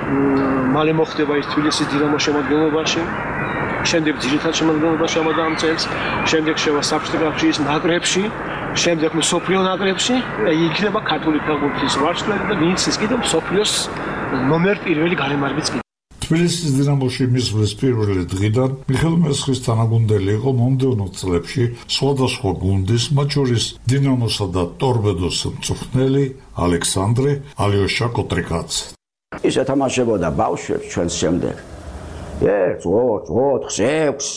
მალე მოხდება ის თბილისის დინამოს შემადგენლობაში. შემდეგ ძირითად შემადგენლობაში ამოდა ამ წელს, შემდეგ შევა საბჭოთა კავშირის ნაკრებში, შემდეგ მსოფლიო ნაკრებში, იქნება ქართული ფეხბურთის ვარსკვლავი და ვინც ის კიდევ მსოფლიოს ნომერ პირველი გარემარბიც კი. თბილისის დინამოში მისვლის პირველი დღიდან მიხეილ მესხის თანაგუნდელი იყო მომდევნო წლებში სხვადასხვა გუნდის, მათ შორის დინამოსა და ტორპედოს მწვრთნელი ალექსანდრე ალიოშა კოტრიკაც. ის ეთამაშებოდა ბავშვებს ჩვენს შემდეგ. ერთ, ოთხ, ოთხ, ექვს.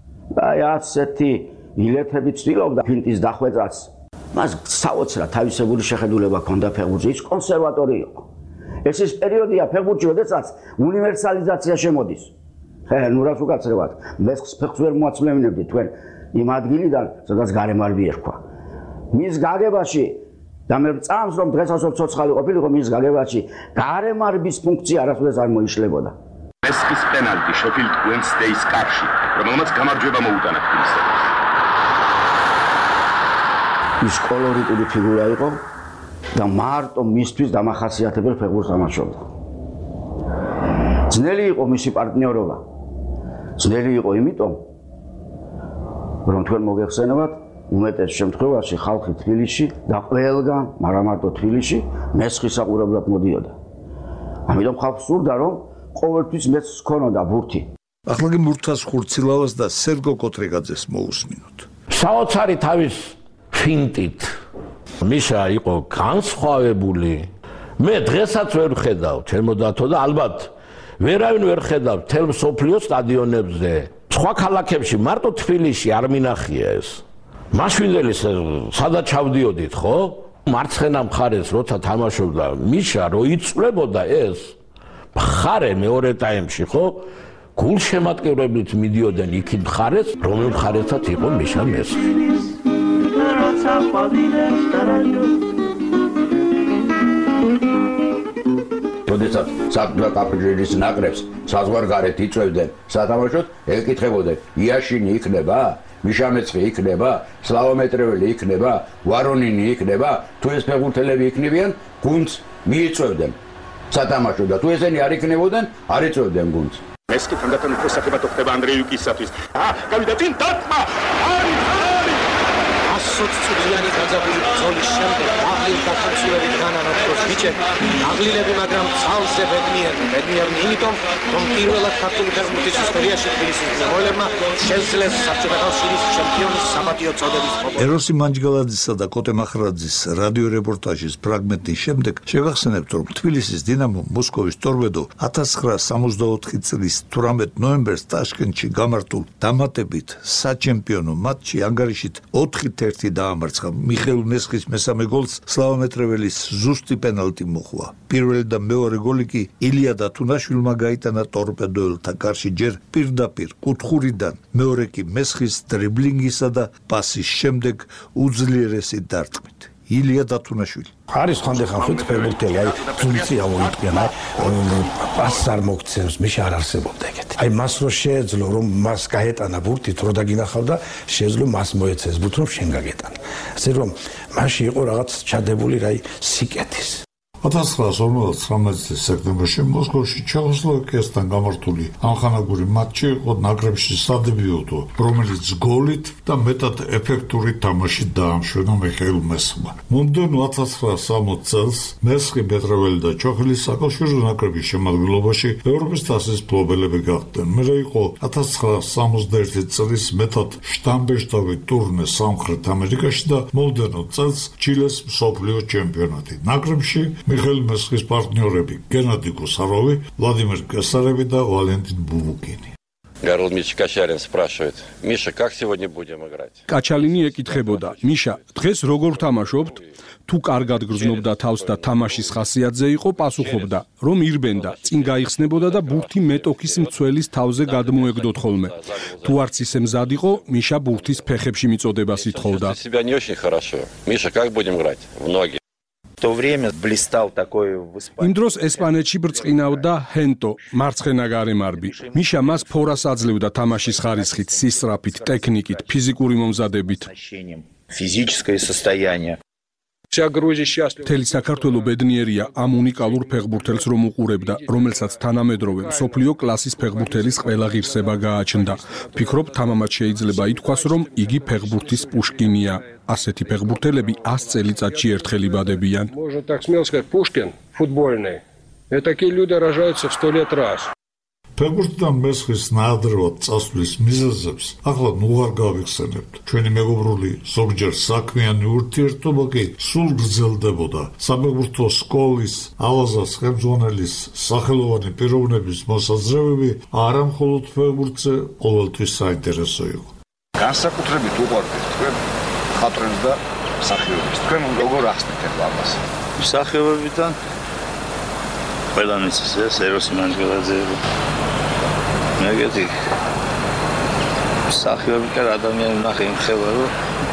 აი ასეთი ილეთები ცდილობდა ფინტის დახვეწას. მას საოცრად თავისებური შეხედულება ჰქონდა ფეხბურთში, ის კონსერვატორი იყო. ეს ის პერიოდია ფეხბურთში, როდესაც უნივერსალიზაცია შემოდის. ჰე, ნუ რას უკაცრებად, მესხს ფეხს ვერ მოაცვლევინებდი თქვენ იმ ადგილიდან, სადაც გარემარბი ერქვა. მის გაგებაში და მე წამს რომ დღესაც ცოცხალი ყოფილიყო მის გაგებაში, გარემარბის ფუნქცია არასოდეს არ მოიშლებოდა. მესხის პენალტი შეფილდ უენსდეის კარში, რომელმაც გამარჯვება მოუტანა თბილისს. ის კოლორიტული ფიგურა იყო და მარტო მისთვის დამახასიათებელ ფეხბურთს თამაშობდა. ძნელი იყო მისი პარტნიორობა. ძნელი იყო იმიტომ, რომ თქვენ მოგეხსენებათ, უმეტეს შემთხვევაში ხალხი თბილისში და ყველგან, მაგრამ მარტო თბილისში, მესხის საყურებლად მოდიოდა. ამიტომ ხალხს სურდა, რომ ყოველთვის მესხს ჰქონოდა ბურთი. ახლა კი მურთას ხურცილავას და სერგო კოტრიკაძეს მოусმინოთ. საოცარი თავის ფინტით მიშა იყო განსხვავებული. მე დღესაც ვერ ხედავ ჩემო დათო და ალბათ ვერავინ ვერ ხედავ თელ მსოფლიოს სტადიონებზე. სხვა ქალაქებში მარტო თბილისში არ მინახია ეს. მაშვიდელის სადაც ჩავდიოდით, ხო? მარცხენა მხარეს როცა თამაშობდა მიშა, რო იწვლებოდა ეს მხარე მეორე ტაიმში, ხო? გულშემატკივრებით მიდიოდნენ იქით მხარეს, რომელ მხარესაც იყო მიშა მესხი. როდესაც საბჭოთა კავშირის ნაკრებს საზღვარგარეთ იწვევდნენ სათამაშოდ, ეკითხებოდნენ, იაშინი იქნება, მიშა მესხი იქნება, სლავომეტრეველი იქნება, ვარონინი იქნება, თუ ეს ფეხბურთელები იქნებიან, გუნდს მიიწვევდნენ. სათამაშო და თუ ესენი არ იქნებოდნენ, არ იწვევდნენ გუნდს. ეს კი თანდათან უფრო საკებათო ხდება ანდრეიუკისათვის. აა, გავიდა წინ დარტყმა. არის, არის. ასოც წუთიანი გაძაბული ბრძოლის შემდეგ აღლილ დახმარებით განანათოს ბიჭები აღლილები, მაგრამ ძალზე ბედნიერნი ბედნიერნი იმიტომ რომ პირველად ქართული ფეხბურთის ისტორიაში თბილისის მემოელებმა შეძლეს საბჭოთა კავშირის ჩემპიონის საპატიო წოდების მოპოვება. ეროსი მანჯგალაძისა და კოტე მახრაძის რადიო რეპორტაჟის ფრაგმენტის შემდეგ შევახსენებთ, რომ თბილისის დინამო მოსკოვის ტორპედო ათას ცხრაასი სამოცდაოთხი წლის თვრამეტ ნოემბერს ტაშკენტში გამართულ დამატებით საჩემპიონო მატჩში ანგარიშით ოთხი ერთი დაამარცხა. მიხეილ მესხის მესამე გოლს სლავომეტრეველის ზუსტი პენალტი მოხვა. პირველი და მეორე გოლი კი ილია დათუნაშვილმა გაიტანა ტორპედოელთა კარში ჯერ პირდაპირ კუთხურიდან, მეორე კი მესხის დრიბლინგისა და პასის შემდეგ უძლიერესი დარტყმით. ილია დათუნაშვილი არის ხანდახან ხუთ ფეხბურთელი, აი ფუნქცია მოიწვია, აი პასს არ მოგცემს, მიშა არ არსებობდა ეგეთი. აი მას რო შეეძლო რომ მას გაეტანა ბურთით რო დაგინახავდა, შეეძლო მას მოეცეს ბურთ რომ შენ გაგეტანა. ასე რომ მაშინ იყო რაღაც ჩადებული რაი სიკეთის. ათას ცხრაასი ორმოცდათვრამეტი წლის სექტემბერში მოსკოვში ჩეხოსლოვაკიასთან გამართული ამხანაგური მატჩი იყო ნაკრებში სადებიუტო, რომელიც გოლით და მეტად ეფექტური თამაშით დაამშვენა მიხეილ მესხმა. მომდევნო ათას ცხრაასი სამოცდ წელს მესხი, პეტროველი და ჩოხელი საკავშირო ნაკრების შემადგენლობაში ევროპის თასის მფლობელები გახდნენ. მერე იყო ათას ცხრაასი სამოცდაერთი წლის მეტად შტამბეშტავი ტურნე სამხრეთ ამერიკაში და მომდევნო წელს ჩილეს მსოფლიო ჩემპიონატი. ნაკრებში მიხეილ მესხის პარტნიორები გენადი გუსაროვი, ვლადიმერ კესარევი და ვალენტინ ბუბუკინი. Гарл Миша Качалин спрашивает: "Миша, как сегодня будем играть?" კაჩალინი ეკითხებოდა: "მიშა, დღეს როგორ თამაშობთ?" თუ კარგად გრძნობდა თავს და თამაშის ხასიათზე იყო, პასუხობდა, რომ ირბენდა, წინ გაიხსნებოდა და ბურთი მეტოქის მცველის თავზე გადმოეგდოთ ხოლმე. თუ არც ისე მზად იყო, მიშა ბურთის ფეხებში მიწოდებას ითხოვდა. Себя не очень хорошо. Миша, как будем играть? В ноги. В то время блистал такой в Испании. იმ დროს ესპანეთში ბრწყინავდა ჰენტო, მარცხენა გარემარბი. მიშა მას ფორას აძლევდა თამაშის ხარისხით, სისწრაფით, ტექნიკით, ფიზიკური მომზადებით. Физическое состояние. მთელი საქართველო ბედნიერია ამ უნიკალურ ფეხბურთელს რომ უყურებდა, რომელსაც თანამედროვე მსოფლიო კლასის ფეხბურთელის ყველა ღირსება გააჩნდა. ფიქრობ, თამამად შეიძლება ითქვას, რომ იგი ფეხბურთის პუშკინია. ასეთი ფეხბურთელები ას წელიწადში ერთხელ იბადებიან. Можно так смело сказать, Пушкин футбольный. И такие люди рождаются в сто лет раз. ფეხბურთიდან მესხის ნაადრევად წასვლის მიზეზებს ახლა ნუღარ გავიხსენებთ. ჩვენი მეგობრული ზოგჯერ საქმიანი ურთიერთობა კი სულ გრძელდებოდა. საფეხბურთო სკოლის, ავაზას ხელმძღვანელის სახელოვანი პიროვნების მოსაზრებები არა მხოლოდ ფეხბურთზე ყოველთვის საინტერესო იყო. განსაკუთრებით უყვარდით თქვენ ხატრებს და სახეობებს. თქვენ როგორ ახსნით ამას? სახეობებიდან ყველანაირ ეს ეროსი მანჯგალაძე მეგეთი სახეობები და ადამიანი ნახე იმხელა რომ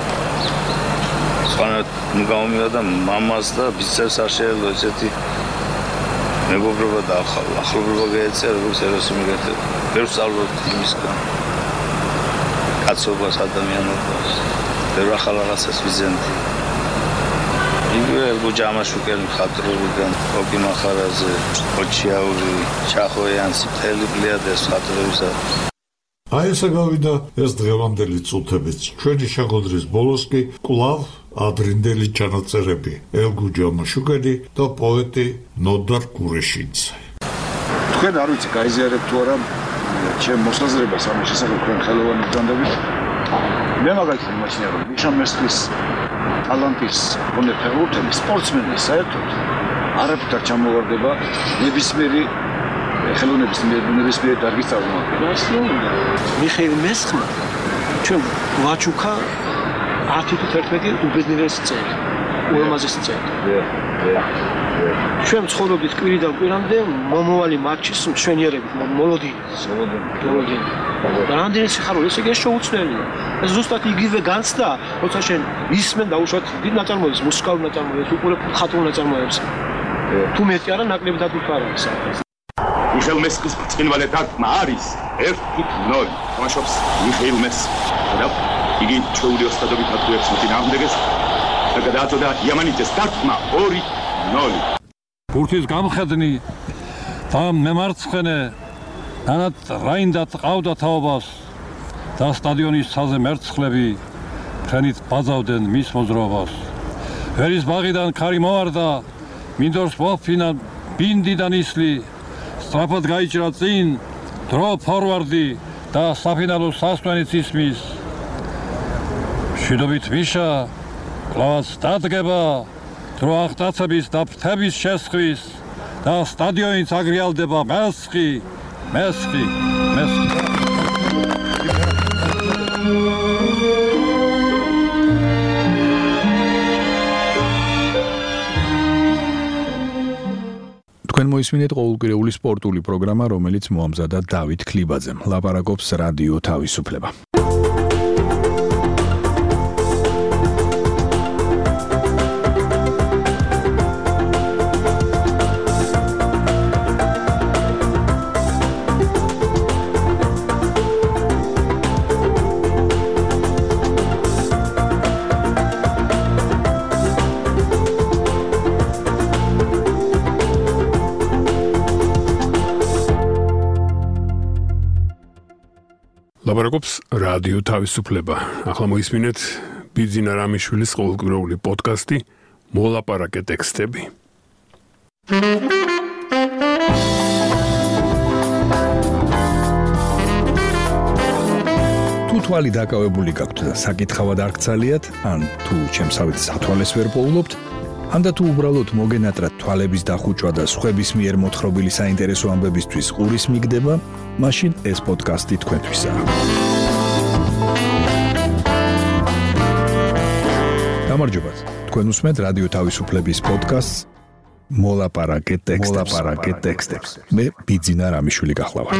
სხვანაირად ნუ გამომივიდა მამას და ბიძებს არ შეეძლო ესეთი მეგობრობა და ახლობლობა გაეწია როგორც ეროსი მეგეთი ვერ ვსწავლობ იმისგან კაცობას ადამიანობას ვერ ახალ რაღაცას ვიზენდი იგივე გუჯამაშუკელი მხატვრობიდან ოკი მახარაძე, ოჩიაური, ჩახოიანცი, მთელი პლიადეს მხატვრებისა. აი ესე გავიდა ეს დღევანდელი წუთებიც. ჩვენი შეხვედრის ბოლოს კი კვლავ ადრინდელი ჩანაწერები ელგუჯამაშუკელი და პოეტი ნოდარ გურეშიძე. თქვენ არ ვიცი გაიზიარებთ თუ არა ჩემ მოსაზრებას ამის შესახებ თქვენ ხელოვანი ბრძანდებით. მე მაგალითად იმაჩნია რომ მიშა მესხის ტალანტის მქონე ფეხბურთელი სპორტსმენი საერთოდ არაფრით არ ჩამოვარდება ნებისმიერი ხელოვნების ნებისმიერი დარგის წარმომადგენლებს. მიხეილ მესხმა ჩვენ ვაჩუკა ათი თუ თერთმეტი უბედნიერესი წელი, ულამაზესი წელი. ჩვენ ცხოვრობდით კვირიდან კვირამდე მომავალი მატჩის მშვენიერებით, მოლოდინის, მოლოდინის. რამდენი სიხარული, ესე იგი შეუცვლელია. ეს ზუსტად იგივე განცდა, როცა შენ ისმენ დაუშვათ დიდ ნაწარმოებს, მუსიკალურ ნაწარმოებს, უყურებ ხატრულ ნაწარმოებს. თუ მეტი არა, ნაკლები დათვითარა ეს. მიხეილ მესხის ბრწყინვალე დარტყმა არის ერთი ნული. თამაშობს მიხეილ მესხი. და იგი ჩვეული ოსტატობით ათექვსმეტი წინააღმდეგეს და გადააწოდა იამანიძეს დარტყმა ორი ნული. ბურთის გამხედნი და მემარცხენე ანათ რაინდა ყავდა თაობას და სტადიონის ცაზე მერცხლები ხენით ბაძავდნენ მის მოძრაობას. ვერის ბაღიდან ქარი მოვარდა, მინდორს მოფინა ბინდიდან ისლი, სწრაფად გაიჭრა წინ, დრო ფორვარდი და საფინალო სასვენიც ისმის. მშვიდობით მიშა, კლავაც დადგება, დრო აღტაცების და ფრთების შესხვის და სტადიონიც აგრიალდება მესხი, მესხი, მესხი. თქვენ მოისმინეთ ყოველკვირეული სპორტული პროგრამა, რომელიც მოამზადა დავით ქლიბაძემ. ლაპარაკობს რადიო თავისუფლება. ლაპარაკობს რადიო თავისუფლება. ახლა მოისმინეთ ბიძინა რამიშვილის ყოველკვირეული პოდკასტი მოლაპარაკე ტექსტები. თუ თვალი დაკავებული გაქვთ და საკითხავად არ გცალიათ, ან თუ ჩემსავით სათვალეს ვერ პოულობთ, ანდა თუ უბრალოდ მოგენატრათ თვალების დახუჭვა და სხვების მიერ მოთხრობილი საინტერესო ამბებისთვის ყურის მიგდება, მაშინ ეს პოდკასტი თქვენთვისაა. გამარჯობათ. თქვენ უსმენთ რადიო თავისუფლების პოდკასტს მოლაპარაკე ტექსტებს. მოლაპარაკე ტექსტებს. მე ბიძინა რამიშვილი გახლავართ.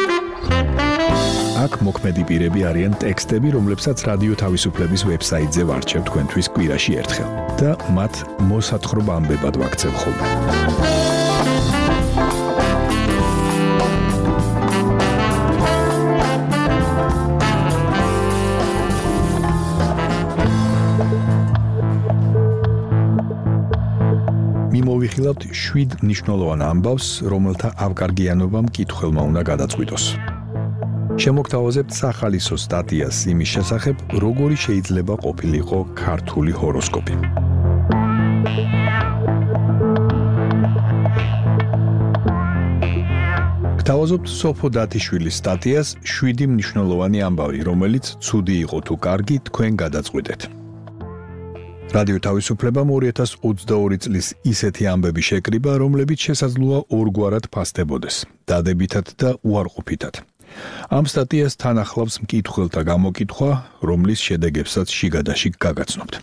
აქ მოქმედი პირები არიან ტექსტები, რომლებსაც რადიო თავისუფლების ვებსაიტზე ვარჩევ თქვენთვის კვირაში ერთხელ და მათ მოსათხრობ ამბებად ვაქცევ ხოლმე. მიმოვიხილავთ შვიდ მნიშვნელოვან ამბავს, რომელთა ავკარგიანობა მკითხველმა უნდა გადაწყვიტოს. შემოგთავაზებთ სახალისო სტატიას იმის შესახებ, როგორი შეიძლება ყოფილიყო ქართული ჰოროსკოპი. გთავაზობთ სოფო დათიშვილის სტატიას შვიდი მნიშვნელოვანი ამბავი, რომელიც ცუდი იყო თუ კარგი, თქვენ გადაწყვიტეთ. რადიო თავისუფლებამ ორი ათას ოცდაორი წლის ისეთი ამბები შეკრიბა, რომლებიც შესაძლოა ორგვარად ფასდებოდეს, დადებითად და უარყოფითად. ამ სტატიას თან ახლავს მკითხველთა გამოკითხვა, რომლის შედეგებსაც შიგადაშიგ გაგაცნობთ.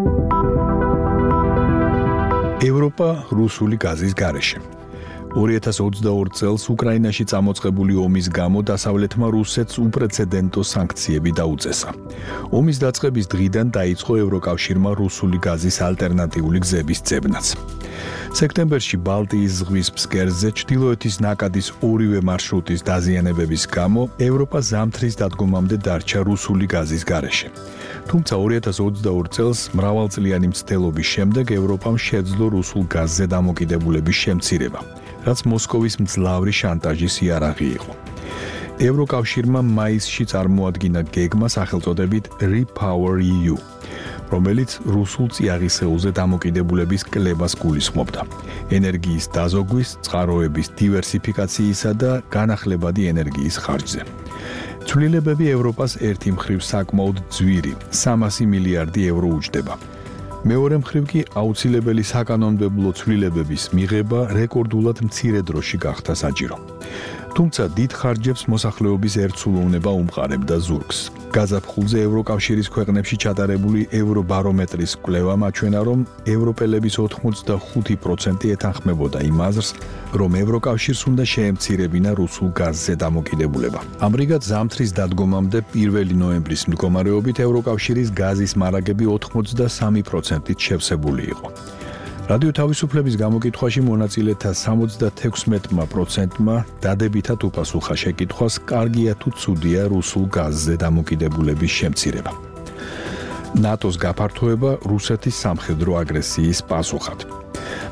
ევროპა რუსული გაზის გარეშე. ორი ათას ოცდაორ წელს უკრაინაში წამოწყებული ომის გამო დასავლეთმა რუსეთს უპრეცედენტო სანქციები დაუწესა. ომის დაწყების დღიდან დაიწყო ევროკავშირმა რუსული გაზის ალტერნატიული გზების ძებნაც. სექტემბერში ბალტიის ზღვის ფსკერზე ჩრდილოეთის ნაკადის ორივე მარშრუტის დაზიანებების გამო ევროპა ზამთრის დადგომამდე დარჩა რუსული გაზის გარეშე. თუმცა ორი ათას ოცდაორ წელს მრავალწლიანი მცდელობის შემდეგ ევროპამ შეძლო რუსულ გაზზე დამოკიდებულების შემცირება, რაც მოსკოვის მძლავრი შანტაჟის იარაღი იყო. ევროკავშირმა მაისში წარმოადგინა გეგმა სახელწოდებით Repower E U, რომელიც რუსულ წიაღისეულზე დამოკიდებულების კლებას გულისხმობდა. ენერგიის დაზოგვის, წყაროების დივერსიფიკაციისა და განახლებადი ენერგიის ხარჯზე. ცვლილებები ევროპას ერთი მხრივ საკმაოდ ძვირი, სამასი მილიარდი ევრო უჯდება. მეორე მხრივ კი აუცილებელი საკანონმდებლო ცვლილებების მიღება რეკორდულად მცირე დროში გახდა საჭირო. თუმცა დიდ ხარჯებს მოსახლეობის ერთსულოვნება უმყარებდა ზურგს. გაზაფხულზე ევროკავშირის ქვეყნებში ჩატარებული ევრობარომეტრის კვლევამ აჩვენა, რომ ევროპელების ოცდახუთი პროცენტი ეთანხმებოდა იმ აზრს, რომ ევროკავშირს უნდა შეემცირებინა რუსულ გაზზე დამოკიდებულება. ამრიგად, ზამთრის დადგომამდე პირველი ნოემბრის მდგომარეობით ევროკავშირის გაზის მარაგები ოცდასამი პროცენტით შევსებული იყო. რადიო თავისუფლების გამოკითხვაში მონაწილეთა სამოცდათექვსმეტი პროცენტმა დადებითად უპასუხა შეკითხვას, კარგია თუ ცუდია რუსულ გაზზე დამოკიდებულების შემცირება. ნატოს გაფართოება რუსეთის სამხედრო აგრესიის პასუხად.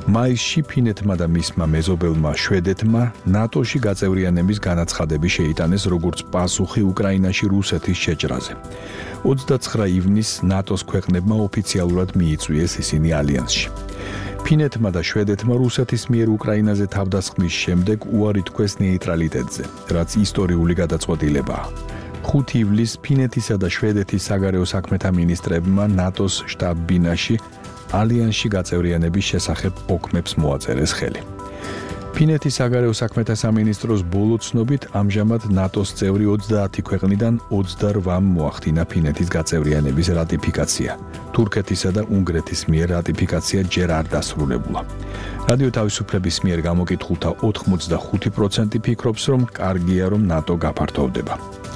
მაისში ფინეთმა და მისმა მეზობელმა შვედეთმა ნატოში გაწევრიანების განაცხადები შეიტანეს როგორც პასუხი უკრაინაში რუსეთის შეჭრაზე. ოცდაცხრა ივნისს ნატოს ქვეყნებმა ოფიციალურად მიიწვიეს ისინი ალიანსში. ფინეთმა და შვედეთმა რუსეთის მიერ უკრაინაზე თავდასხმის შემდეგ უარი თქვეს ნეიტრალიტეტზე, რაც ისტორიული გადაწყვეტილებაა. ხუთი ივლისს ფინეთისა და შვედეთის საგარეო საქმეთა მინისტრებმა ნატოს შტაბ-ბინაში ალიანსში გაწევრიანების შესახებ ოქმებს მოაწერეს ხელი. ფინეთის საგარეო საქმეთა სამინისტროს ბოლო ცნობით ამჟამად ნატოს წევრი ოცდაათი ქვეყნიდან ოცდარვამ მოახდინა ფინეთის გაწევრიანების რატიფიკაცია. თურქეთისა და უნგრეთის მიერ რატიფიკაცია ჯერ არ დასრულებულა. რადიო თავისუფლების მიერ გამოკითხულთა ოთხმოცდახუთი პროცენტი ფიქრობს, რომ კარგია, რომ ნატო გაფართოვდება.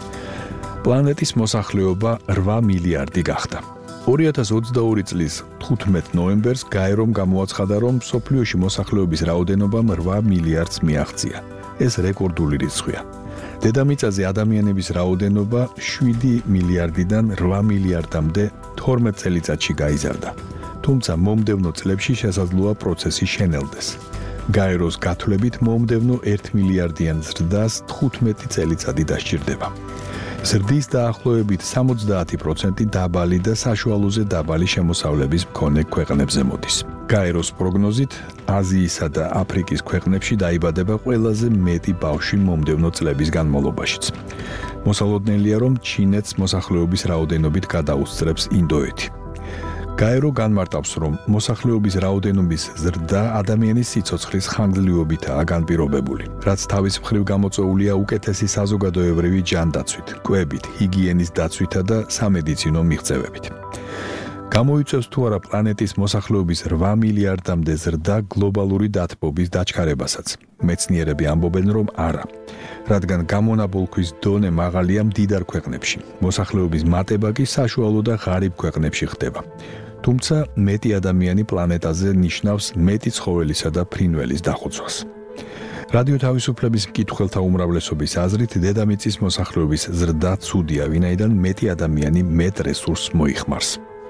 პლანეტის მოსახლეობა რვა მილიარდი გახდა. ორი ათას ოცდაორი წლის თხუთმეტ ნოემბერს გაერომ გამოაცხადა, რომ მსოფლიოში მოსახლეობის რაოდენობამ რვა მილიარდს მიაღწია. ეს რეკორდული რიცხვია. დედამიწაზე ადამიანების რაოდენობა შვიდი მილიარდიდან რვა მილიარდამდე თორმეტ წელიწადში გაიზარდა. თუმცა მომდევნო წლებში შესაძლოა პროცესი შენელდეს. გაეროს გათვლებით მომდევნო ერთ მილიარდიან ზრდას თხუთმეტი წელიწადი დასჭირდება. ზრდის დაახლოებით სამოცდაათი პროცენტი დაბალი და საშუალოზე დაბალი შემოსავლების მქონე ქვეყნებზე მოდის. გაეროს პროგნოზით, აზიისა და აფრიკის ქვეყნებში დაიბადება ყველაზე მეტი ბავშვი მომდევნო წლების განმავლობაშიც. მოსალოდნელია, რომ ჩინეთს მოსახლეობის რაოდენობით გადაუსწრებს ინდოეთი. გაერო განმარტავს, რომ მოსახლეობის რაოდენობის ზრდა ადამიანის სიცოცხლის ხანგრძლივობითაა განპირობებული, რაც თავის მხრივ გამოწვეულია უკეთესი საზოგადოებრივი ჯანდაცვით, კვებით, ჰიგიენის დაცვითა და სამედიცინო მიღწევებით. გამოიწვევს თუ არა პლანეტის მოსახლეობის რვა მილიარდამდე ზრდა გლობალური დათბობის დაჩქარებასაც. მეცნიერები ამბობენ, რომ არა, რადგან გამონაბოლქვის დონე მაღალია მდიდარ ქვეყნებში, მოსახლეობის მატება კი საშუალო და ღარიბ ქვეყნებში ხდება. თუმცა მეტი ადამიანი პლანეტაზე ნიშნავს მეტი ცხოველისა და ფრინველის დახოცვას. რადიო თავისუფლების მკითხველთა უმრავლესობის აზრით, დედამიწის მოსახლეობის ზრდა ცუდია, ვინაიდან მეტი ადამიანი მეტ რესურსს მოიხმარს.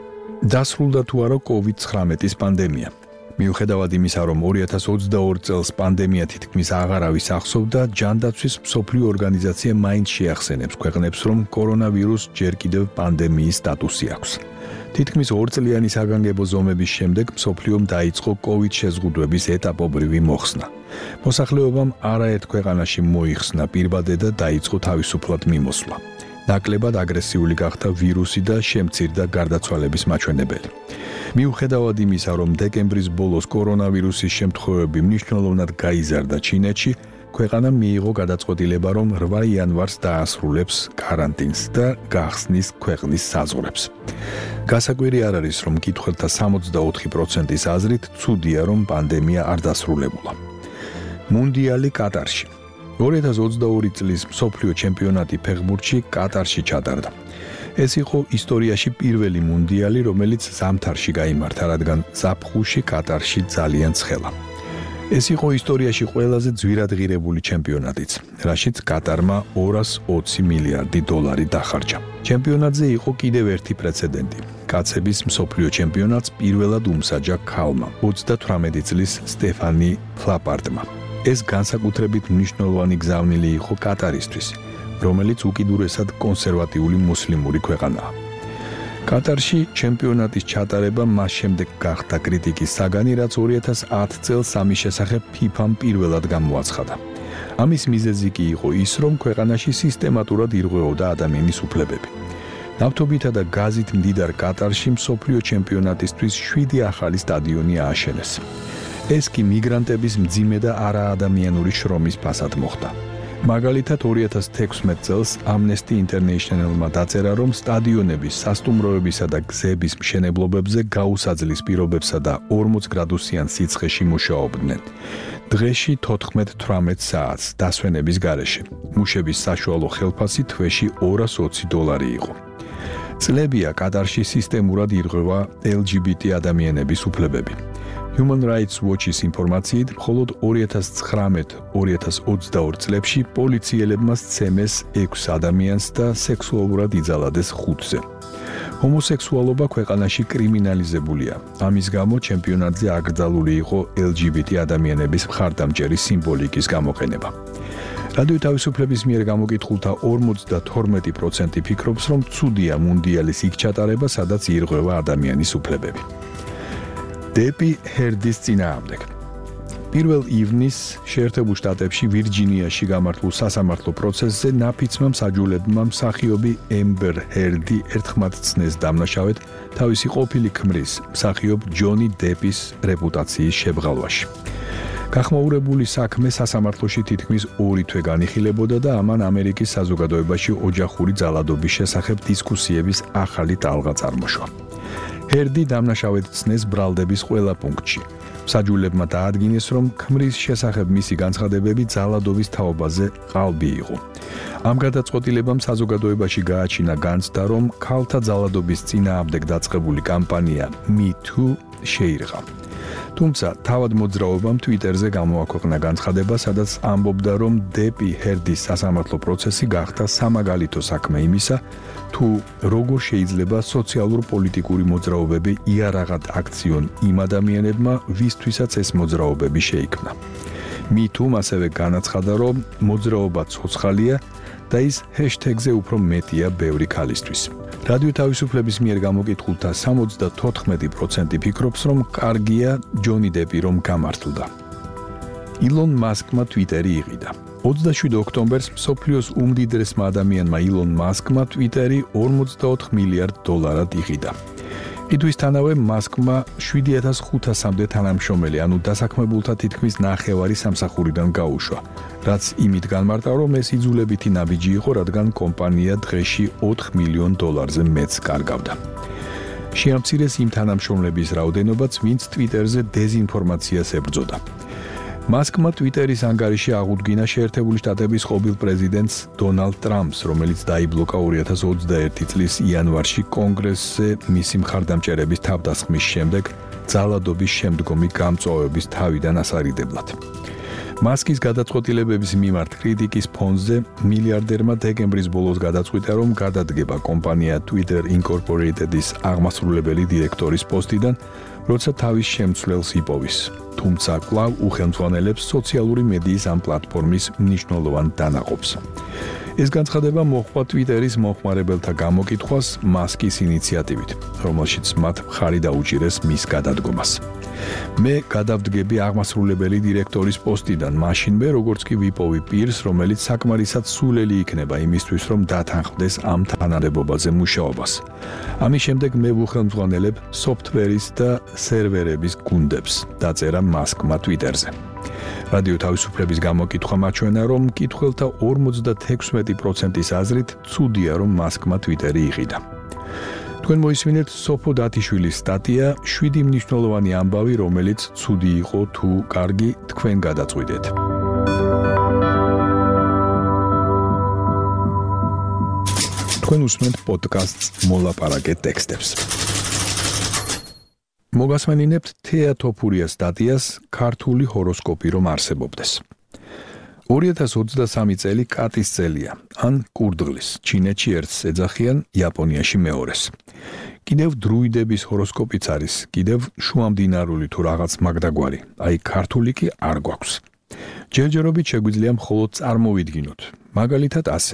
დასრულდა თუ არა კოვიდ ცხრამეტის პანდემია. მიუხედავად იმისა, რომ ორი ათას ოცდაორ წელს პანდემია თითქმის აღარავის ახსოვდა, ჯანდაცვის მსოფლიო ორგანიზაცია მაინც შეახსენებს ქვეყნებს, რომ კორონავირუსს ჯერ კიდევ პანდემიის სტატუსი აქვს. თითქმის ორწლიანი საგანგებო ზომების შემდეგ მსოფლიომ დაიწყო კოვიდ შეზღუდვების ეტაპობრივი მოხსნა. მოსახლეობამ არაერთ ქვეყანაში მოიხსნა პირბადე და დაიწყო თავისუფლად მიმოსვლა. ნაკლებად აგრესიული გახდა ვირუსი და შემცირდა გარდაცვალების მაჩვენებელი. მიუხედავად იმისა, რომ დეკემბრის ბოლოს კორონავირუსის შემთხვევები მნიშვნელოვნად გაიზარდა ჩინეთში, ქვეყანამ მიიღო გადაწყვეტილება, რომ რვა იანვარს დაასრულებს კარანტინს და გახსნის ქვეყნის საზღვრებს. გასაკვირი არ არის, რომ მკითხველთა სამოცდაოთხი პროცენტის აზრით ცუდია, რომ პანდემია არ დასრულებულა. მუნდიალი კატარში. ორი ათას ოცდაორი წლის მსოფლიო ჩემპიონატი ფეხბურთში კატარში ჩატარდა. ეს იყო ისტორიაში პირველი მუნდიალი, რომელიც ზამთარში გაიმართა, რადგან ზაფხულში კატარში ძალიან ცხელა. ეს იყო ისტორიაში ყველაზე ძვირადღირებული ჩემპიონატიც, რაშიც კატარმა ორას ოცი მილიარდი დოლარი დახარჯა. ჩემპიონატზე იყო კიდევ ერთი პრეცედენტი. კაცების მსოფლიო ჩემპიონატს პირველად უმსაჯა ქალმა, ოცდათვრამეტი წლის სტეფანი ფლაპარტმა. ეს განსაკუთრებით მნიშვნელოვანი გზავნილი იყო კატარისთვის, რომელიც უკიდურესად კონსერვატიული მუსლიმური ქვეყანაა. კატარში ჩემპიონატის ჩატარება მას შემდეგ გახდა კრიტიკის საგანი, რაც ორი ათას ათ წელს ამის შესახებ ფიფამ პირველად გამოაცხადა. ამის მიზეზი კი იყო ის, რომ ქვეყანაში სისტემატურად ირღვეოდა ადამიანის უფლებები. ნავთობითა და გაზით მდიდარ კატარში მსოფლიო ჩემპიონატისთვის შვიდი ახალი სტადიონი ააშენეს. ეს კი მიგრანტების მძიმე და არაადამიანური შრომის ფასად მოხდა. მაგალითად ორი ათას თექვსმეტ წელს Amnesty International-მა დაწერა, რომ სტადიონების, სასტუმროებისა და გზების მშენებლობებზე გაუსაძლის პირობებსა და ორმოც გრადუსიან სიცხეში მუშაობდნენ. დღეში თოთხმეტ თვრამეტ საათს დასვენების გარეშე. მუშების საშუალო ხელფასი თვეში ორას ოცი დოლარი იყო. წლებია კატარში სისტემურად ირღვევა ელ ჯი ბი ტი ადამიანების უფლებები. Human Rights Watch-ის ინფორმაციით, მხოლოდ ორი ათას ცხრამეტ ორი ათას ოცდაორ წლებში პოლიციელებმა სცემეს ექვს ადამიანს და სექსუალურად იძალადეს ხუთზე. ჰომოსექსუალობა ქვეყანაში კრიმინალიზებულია. ამის გამო ჩემპიონატზე აკრძალული იყო ელ ჯი ბი ტი ადამიანების მხარდამჭერი სიმბოლიკის გამოყენება. რადიო თავისუფლების მიერ გამოკითხულთა ორმოცდათორმეტი პროცენტი ფიქრობს, რომ ცუდია მუნდიალის იქ ჩატარება, სადაც ირღვევა ადამიანის უფლებები. დეპი ჰერდის წინააღმდეგ. პირველ ივნის შეერთებულ შტატებში ვირჯინიაში გამართულ სასამართლო პროცესზე ნაფიცმა მსაჯულებმა მსახიობი ემბერ ჰერდი ერთხმად ცნეს დამნაშავედ თავისი ყოფილი ქმრის, მსახიობ ჯონი დეპის რეპუტაციის შებრალვაში. გახმაურებული საქმე სასამართლოში თითქმის ორი თვე განიხილებოდა და ამან ამერიკის საზოგადოებაში ოჯახური ძალადობის შესახებ დისკუსიების ახალი ტალღა წარმოშვა. ჰერდი დამნაშავედ ცნეს ბრალდების ყველა პუნქტში. მსაჯულებმა დაადგინეს, რომ ქმრის შესახებ მისი განცხადებები ძალადობის თაობაზე ყალბი იყო. ამ გადაწყვეტილებამ საზოგადოებაში გააჩინა განცდა, რომ ქალთა ძალადობის წინააღმდეგ დაწყებული კამპანია Me Too შეირღა. თუმცა თავად მოძრაობამ Twitter-ზე გამოაქვეყნა განცხადება, სადაც ამბობდა, რომ დეპი ჰერდის სასამართლო პროცესი გახდა სამაგალითო საქმე იმისა, თუ როგორ შეიძლება სოციალურ-პოლიტიკური მოძრაობები იარაღად აქციონ იმ ადამიანებმა, ვისთვისაც ეს მოძრაობები შეიქმნა. Me Too-მ ასევე განაცხადა, რომ მოძრაობა ცოცხალია და ის ჰეშტეგზე უფრო მეტია ბევრი ქალისთვის. რადიო თავისუფლების მიერ გამოკითხულთა სამოცდათოთხმეტი პროცენტი ფიქრობს, რომ კარგია ჯონი დეპი რომ გამართლდა. ილონ მასკმა Twitter-ი იყიდა. ოცდაშვიდი ოქტომბერს მსოფლიოს უმდიდრესმა ადამიანმა ილონ მასკმა Twitter-ი ორმოცდაოთხ მილიარდ დოლარად იყიდა. ყიდვისთანავე მასკმა შვიდი ათას ხუთასამდე თანამშრომელი, ანუ დასაქმებულთა თითქმის ნახევარი სამსახურიდან გაუშვა, რაც იმით განმარტა, რომ ეს იძულებითი ნაბიჯი იყო, რადგან კომპანია დღეში ოთხ მილიონ დოლარზე მეტს კარგავდა. შეამცირეს იმ თანამშრომლების რაოდენობაც, ვინც Twitter-ზე დეზინფორმაციას ებრძოდა. მასკმა Twitter-ის ანგარიში აღუდგინა შეერთებული შტატების ყოველ პრეზიდენტს დონალდ ტრამპს, რომელიც დაიბლოკა ორი ათას ოცდაერთი წლის იანვარში კონგრესზე მისი მხარდამჭერების თავდასხმის შემდეგ ძალადობის შემდგომი გამწვავების თავიდან ასარიდებლად. მასკის გადაწყვეტილებების მიმართ კრიტიკის ფონზე მილიარდერმა დეკემბრის ბოლოს გადაწყვიტა, რომ გადადგება კომპანია Twitter Incorporated-ის აღმასრულებელი დირექტორის პოსტიდან, როცა თავის შემცვლელს იპოვის. თუმცა კვლავ უხელმძღვანელებს სოციალური მედიის ამ პლატფორმის მნიშვნელოვან დანაყოფს. ეს განცხადება მოჰყვა Twitter-ის მომხმარებელთა გამოკითხვას მასკის ინიციატივით, რომელშიც მათ მხარი დაუჭირეს მის გადადგომას. მე გადავდგები აღმასრულებელი დირექტორის პოსტიდან, მაშინვე როგორც კი ვიპოვი პირს, რომელიც საკმარისად სულელი იქნება იმისთვის, რომ დათანხმდეს ამ თანამდებობაზე მუშაობას. ამის შემდეგ მე ვუხელმძღვანელებ software-ის და სერვერების გუნდებს, დაწერა მასკმა Twitter-ზე. რადიო თავისუფლების გამოკითხვა მაჩვენა, რომ მკითხველთა ორმოცდათექვსმეტი პროცენტის აზრით ცუდია, რომ მასკმა Twitter-ი იყიდა. თქვენ მოისმინეთ სოფო დათიშვილის სტატია შვიდი მნიშვნელოვანი ამბავი, რომელიც ცუდი იყო თუ კარგი, თქვენ გადაწყვიტეთ. თქვენ უსმენთ პოდკასტს მოლაპარაკე ტექსტებს. მოგასმენინებთ თეა თოფურიას სტატიას ქართული ჰოროსკოპი რომ არსებობდეს. ორი ათას ოცდასამი წელი კატის წელია, ან კურდღლის, ჩინეთში ერთს ეძახიან, იაპონიაში მეორეს. კიდევ დრუიდების ჰოროსკოპიც არის, კიდევ შუამდინარული თუ რაღაც მაგდაგვარი, აი ქართული კი არ გვაქვს. ჯერჯერობით შეგვიძლია მხოლოდ წარმოვიდგინოთ, მაგალითად ასე.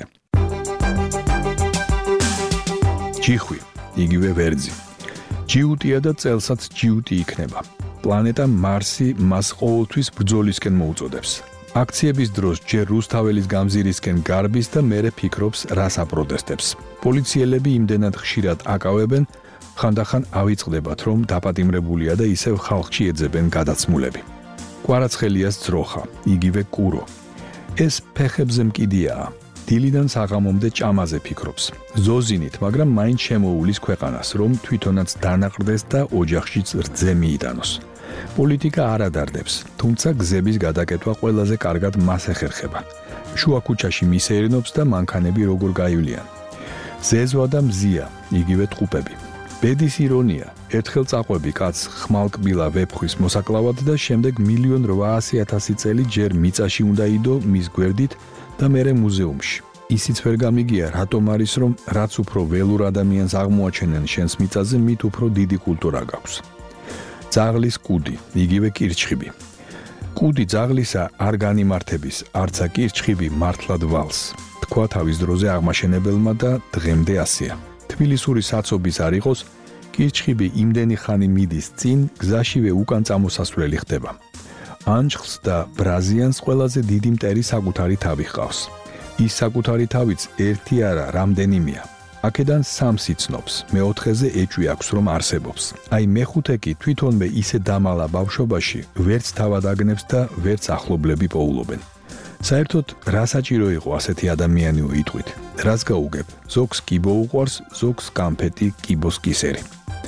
ჯიხვი, იგივე ვერძი. ჯიუტია და წელსაც ჯიუტი იქნება. პლანეტა მარსი მას ყოველთვის ბრძოლისკენ მოუწოდებს. აქციების დროს ჯერ რუსთაველის გამზირისკენ გარბის და მერე ფიქრობს, რას აპროტესტებს. პოლიციელები იმდენად ხშირად აკავებენ, ხანდახან ავიწყდებათ, რომ დაპატიმრებულია და ისევ ხალხში ეძებენ გადაცმულები. კვარაცხელიას ძროხა, იგივე კურო. ეს ფეხებზე მკიდიაა. დილიდან საღამომდე ჭამაზე ფიქრობს. ზოზინით, მაგრამ მაინც შემოუვლის ქვეყანას, რომ თვითონაც დანაყრდეს და ოჯახშიც რძე მიიტანოს. პოლიტიკა არ ადარდებს, თუმცა გზების გადაკეთვა ყველაზე კარგად მას ეხერხება. შუა ქუჩაში მისეირნობს და მანქანები როგორ გაივლიან. ზეზვა და მზია, იგივე ტყუპები. ბედის ირონია, ერთხელ წაყვები კაცს ხმალკბილა ვეფხვის მოსაკლავად და შემდეგ მილიონ რვაასი ათასი წელი ჯერ მიწაში უნდა იდო მის გვერდით და მერე მუზეუმში. ისიც ვერ გამიგია, რატომ არის რომ რაც უფრო ველურ ადამიანს აღმოაჩენენ შენს მიწაზე, მით უფრო დიდი კულტურა გაქვს. ძაღლის კუდი, იგივე კირჩხიბი. კუდი ძაღლისა არ განიმართების, არცა კირჩხიბი მართლად ვალს. თქვა თავის დროზე აღმაშენებელმა და დღემდე ასეა. თბილისური საცობის არ იყოს, კირჩხიბი იმდენი ხანი მიდის წინ, გზაშივე უკან წამოსასვლელი ხდება. ანჭხლს და ბრაზიანს ყველაზე დიდი მტერი საკუთარი თავი ჰყავს. ის საკუთარი თავიც ერთი არა, რამდენიმეა. აქედან სამს იცნობს, მეოთხეზე ეჭვი აქვს რომ არსებობს. აი მეხუთე კი თვითონვე ისე დამალა ბავშვობაში, ვერც თავად აგნებს და ვერც ახლობლები პოულობენ. საერთოდ რა საჭირო იყო ასეთი ადამიანი უიტყვით? რას გაუგებ? ზოგს კიბო უყვარს, ზოგს კამფეტი, კიბოს კისერი.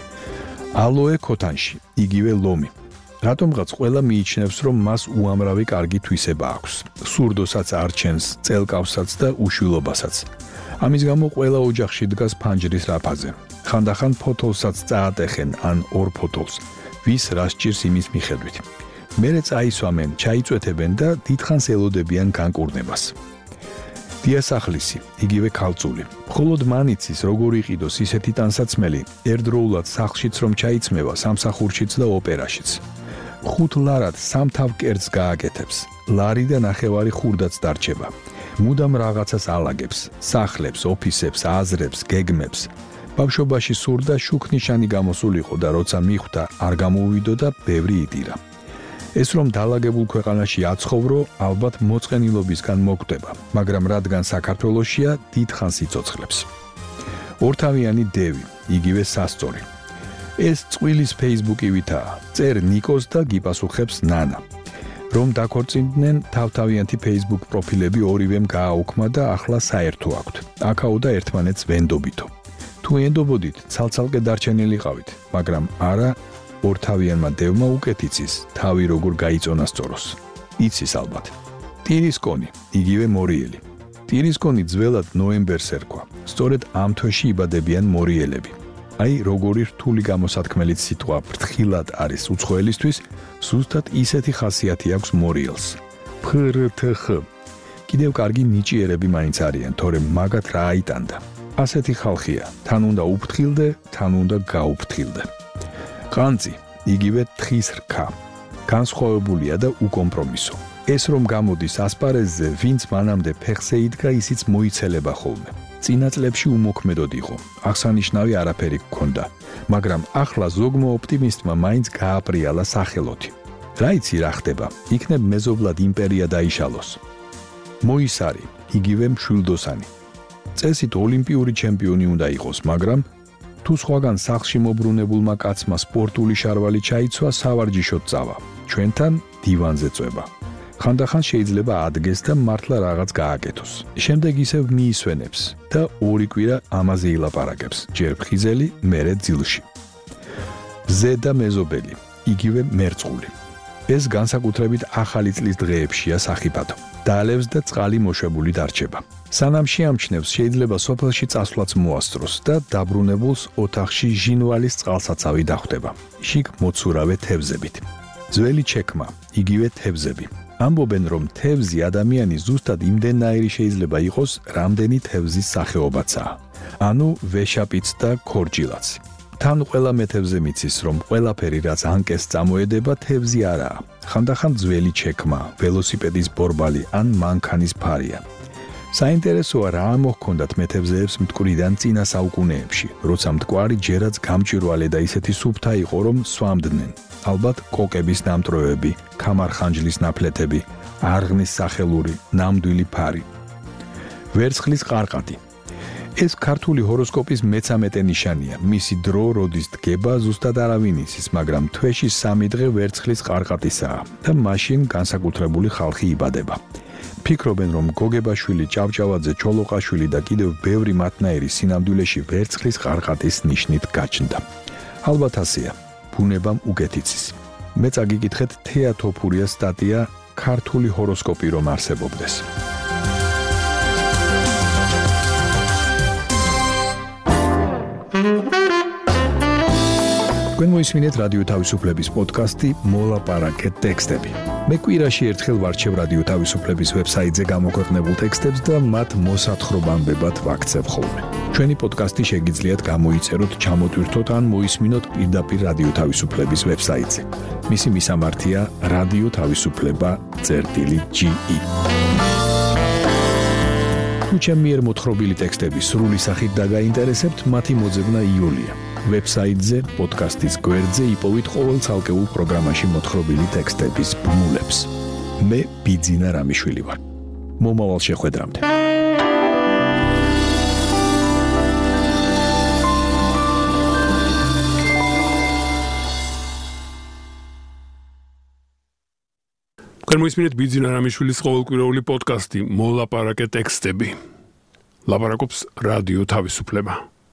ალოე ქოთანში, იგივე ლომი. რატომღაც ყველა მიიჩნევს, რომ მას უამრავი კარგი თვისება აქვს. სურდოსაც არჩენს, წელკავსაც და უშვილობასაც. ამის გამო ყველა ოჯახში დგას ფანჯრის რაფაზე. ხანდახან ფოთოლსაც წაატეხენ ან ორ ფოთოლს. ვის რა სჭირს იმის მიხედვით. მერე წაისვამენ, ჩაიწვეთებენ და დიდხანს ელოდებიან განკურნებას. დიასახლისი, იგივე ქალწული. მხოლოდ მან იცის, როგორ იყიდოს ისეთი ტანსაცმელი, ერთდროულად სახლშიც რომ ჩაიცმევა, სამსახურშიც და ოპერაშიც. ხუთ ლარად სამ თავ კერძს გააკეთებს. ლარი და ნახევარი ხურდაც დარჩება. მუდამ რაღაცას ალაგებს, სახლებს, ოფისებს, აზრებს, გეგმებს. ბავშვობაში სურდა შუქნიშანი გამოსულიყო და როცა მიხვდა, არ გამოუვიდო და ბევრი იტირა. ეს რომ დაალაგებულ ქვეყანაში აცხოვრო, ალბათ მოწყენილობისგან მოკვდება, მაგრამ რადგან საქართველოშია, დიდხანს იცოცხლებს. ორთავიანი დევი, იგივე სასწორი. ეს წვილის Facebook-ივითაა, წერ ნიკოს და გიპასუხებს ნანა. რომ დაქორწინდნენ, თავთავიანთი Facebook პროფილები ორივემ გააუქმა და ახლა საერთო აქვთ. აქაო და ერთმანეთს ვენდობითო. თუ ენდობოდით, ცალცალკე დარჩენილიყავით, მაგრამ არა ორთავიანმა დევმა უკეთ იცის, თავი როგორ გაიწონა სწოროს. იცის ალბათ. ტირისკონი, იგივე მორიელი. ტირისკონი ძველად ნოემბერს ერქვა. სწორედ ამ თვეში იბადებიან მორიელები. აი როგორი რთული გამოსათქმელით სიტყვა ფრთხილად არის უცხოელისთვის, ზუსტად ისეთი ხასიათი აქვს მორიელს. ფრთხ. კიდევ კარგი ნიჭიერები მაინც არიან, თორემ მაგათ რა აიტანდა. ასეთი ხალხია, თან უნდა უფრთხილდე, თან უნდა გაუფრთხილდე. ყანწი, იგივე თხის რქა. განსხვავებულია და უკომპრომისო. ეს რომ გამოდის ასპარეზზე, ვინც მანამდე ფეხზე იდგა, ისიც მოიცელება ხოლმე. წინა წლებში უმოქმედოდ იყო. აღსანიშნავი არაფერი გქონდა, მაგრამ ახლა ზოგმა ოპტიმისტმა მაინც გააპრიალა სახელოთი. რა იცი რა ხდება? იქნებ მეზობლად იმპერია დაიშალოს. მოისარი, იგივე მშვილდოსანი. წესით ოლიმპიური ჩემპიონი უნდა იყოს, მაგრამ თუ სხვაგან სახლში მობრუნებულმა კაცმა სპორტული შარვალი ჩაიცვა, სავარჯიშოდ წავა. ჩვენთან დივანზე წვება. ხანდახან შეიძლება ადგეს და მართლა რაღაც გააკეთოს. შემდეგ ისევ მიისვენებს და ორი კვირა ამაზე ილაპარაკებს, ჯერ ფხიზელი, მერე ძილში. ზედა მეზობელი, იგივე მერწყული. ეს განსაკუთრებით ახალი წლის დღეებშია სახიფათო. დალევს და წყალი მოშვებული დარჩება. სანამ შეამჩნევს, შეიძლება სოფელში წასვლაც მოასწროს და დაბრუნებულს ოთახში ჟინვალის წყალსაცავი დახვდება. შიგ მოცურავე თევზებით. ძველი ჩექმა, იგივე თევზები. ამბობენ, რომ თევზი ადამიანი ზუსტად იმდენნაირი შეიძლება იყოს, რამდენი თევზის სახეობაცაა. ანუ ვეშაპიც და ქორჯილაც. თან ყველა მეთევზე მიცის, რომ ყველაფერი, რაც ანკეს წამოედება, თევზი არაა. ხანდახან ძველი ჩექმა, ველოსიპედის ბორბალი ან მანქანის ფარია. საინტერესოა რა მოჰქონდათ მეთევზეებს მტკვრიდან წინა საუკუნეებში, როცა მტკვარი ჯერაც გამჭვირვალე და ისეთი სუფთა იყო, რომ სვამდნენ. ალბათ კოკების ნამტროები, ქამარხანჯლის ნაფლეთები, არღნის სახელური, ნამდვილი ფარი. ვერცხლის ყარყატი. ეს ქართული ჰოროსკოპის მეცამეტე ნიშანია. მისი დრო, როდის დგება, ზუსტად არავინ იცის, მაგრამ თვეში სამი დღე ვერცხლის ყარყატისაა და მაშინ განსაკუთრებული ხალხი იბადება. ფიქრობენ, რომ გოგებაშვილი, ჭავჭავაძე, ჩოლოყაშვილი და კიდევ ბევრი მათნაირი სინამდვილეში ვერცხლის ყარყატის ნიშნით გაჩნდა. ალბათ ასეა. ბუნებამ უკეთ იცის. მე წაგიკითხეთ თეა თოფურიას სტატია ქართული ჰოროსკოპი რომ არსებობდეს. თქვენ მოისმინეთ რადიო თავისუფლების პოდკასტი მოლაპარაკე ტექსტები. მე კვირაში ერთხელ ვარჩევ რადიო თავისუფლების ვებსაიტზე გამოქვეყნებულ ტექსტებს და მათ მოსათხრობამდებად ვაქცევ ხოლმე. ჩვენი პოდკასტი შეგიძლიათ გამოიწეროთ, ჩამოტვირთოთ ან მოისმინოთ პირდაპირ რადიო თავისუფლების ვებსაიტზე. მისი მისამართია რადიო თავისუფლება წერტილი ჯი ი. თუ ჩემი მიერ მოთხრობილი ტექსტები სრული სახით დაგაინტერესებთ, მათი მოძებნა იოლია. ვებსაიტზე, პოდკასტის გვერდზე იპოვით ყოველ ცალკეულ პროგრამაში მოთხრობილი ტექსტების ბმულებს. მე ბიძინა რამიშვილი ვარ. მომავალ შეხვედრამდე. თქვენ მოისმინეთ ბიძინა რამიშვილის ყოველკვირეული პოდკასტი მოლაპარაკე ტექსტები. ლაპარაკობს რადიო თავისუფლება.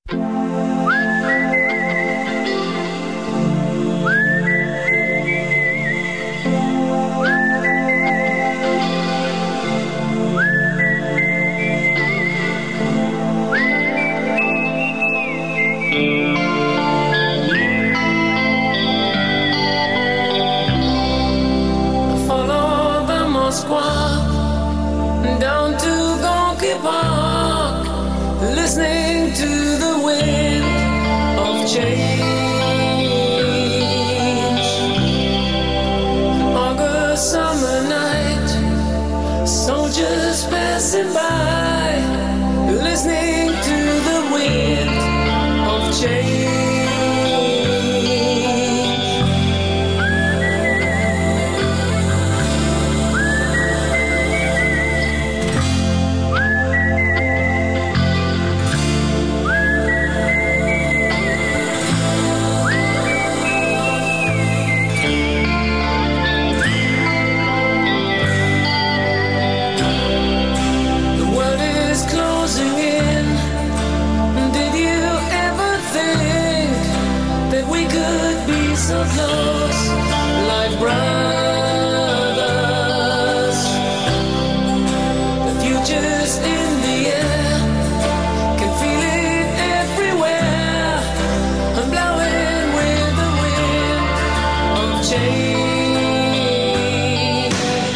Down to Gonky Park, listening to the wind of change. August summer night, soldiers passing by, listening to the wind of change. So close, like brothers. The future's in the air, can feel it everywhere. I'm blowing with the wind of change.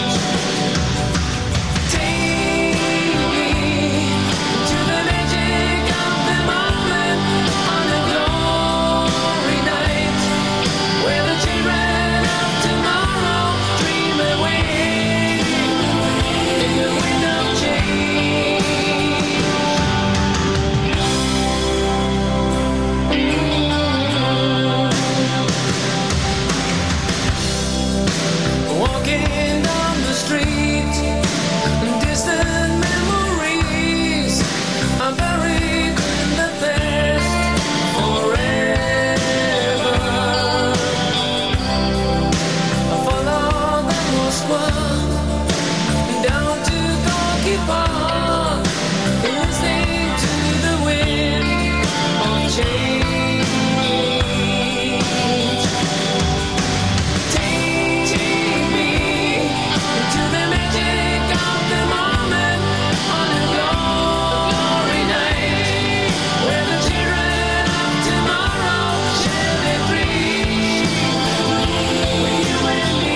Take me to the magic of the moment on a glory night. Where the children of tomorrow dream away in the wind of change. Walking down the street, distant memories are buried in the past forever. Down to Gonky Park, listening to the wind of change. Take me to the magic of the moment on a glory night, where the children of tomorrow share their dreams with you and me.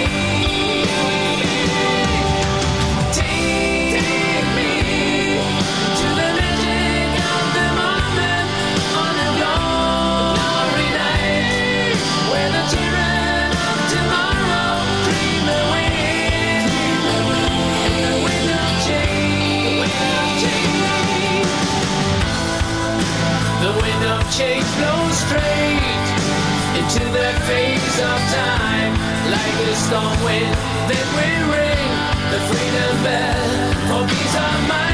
Change blows straight into that phase of time, like a storm wind that will ring the freedom bell for peace of mind.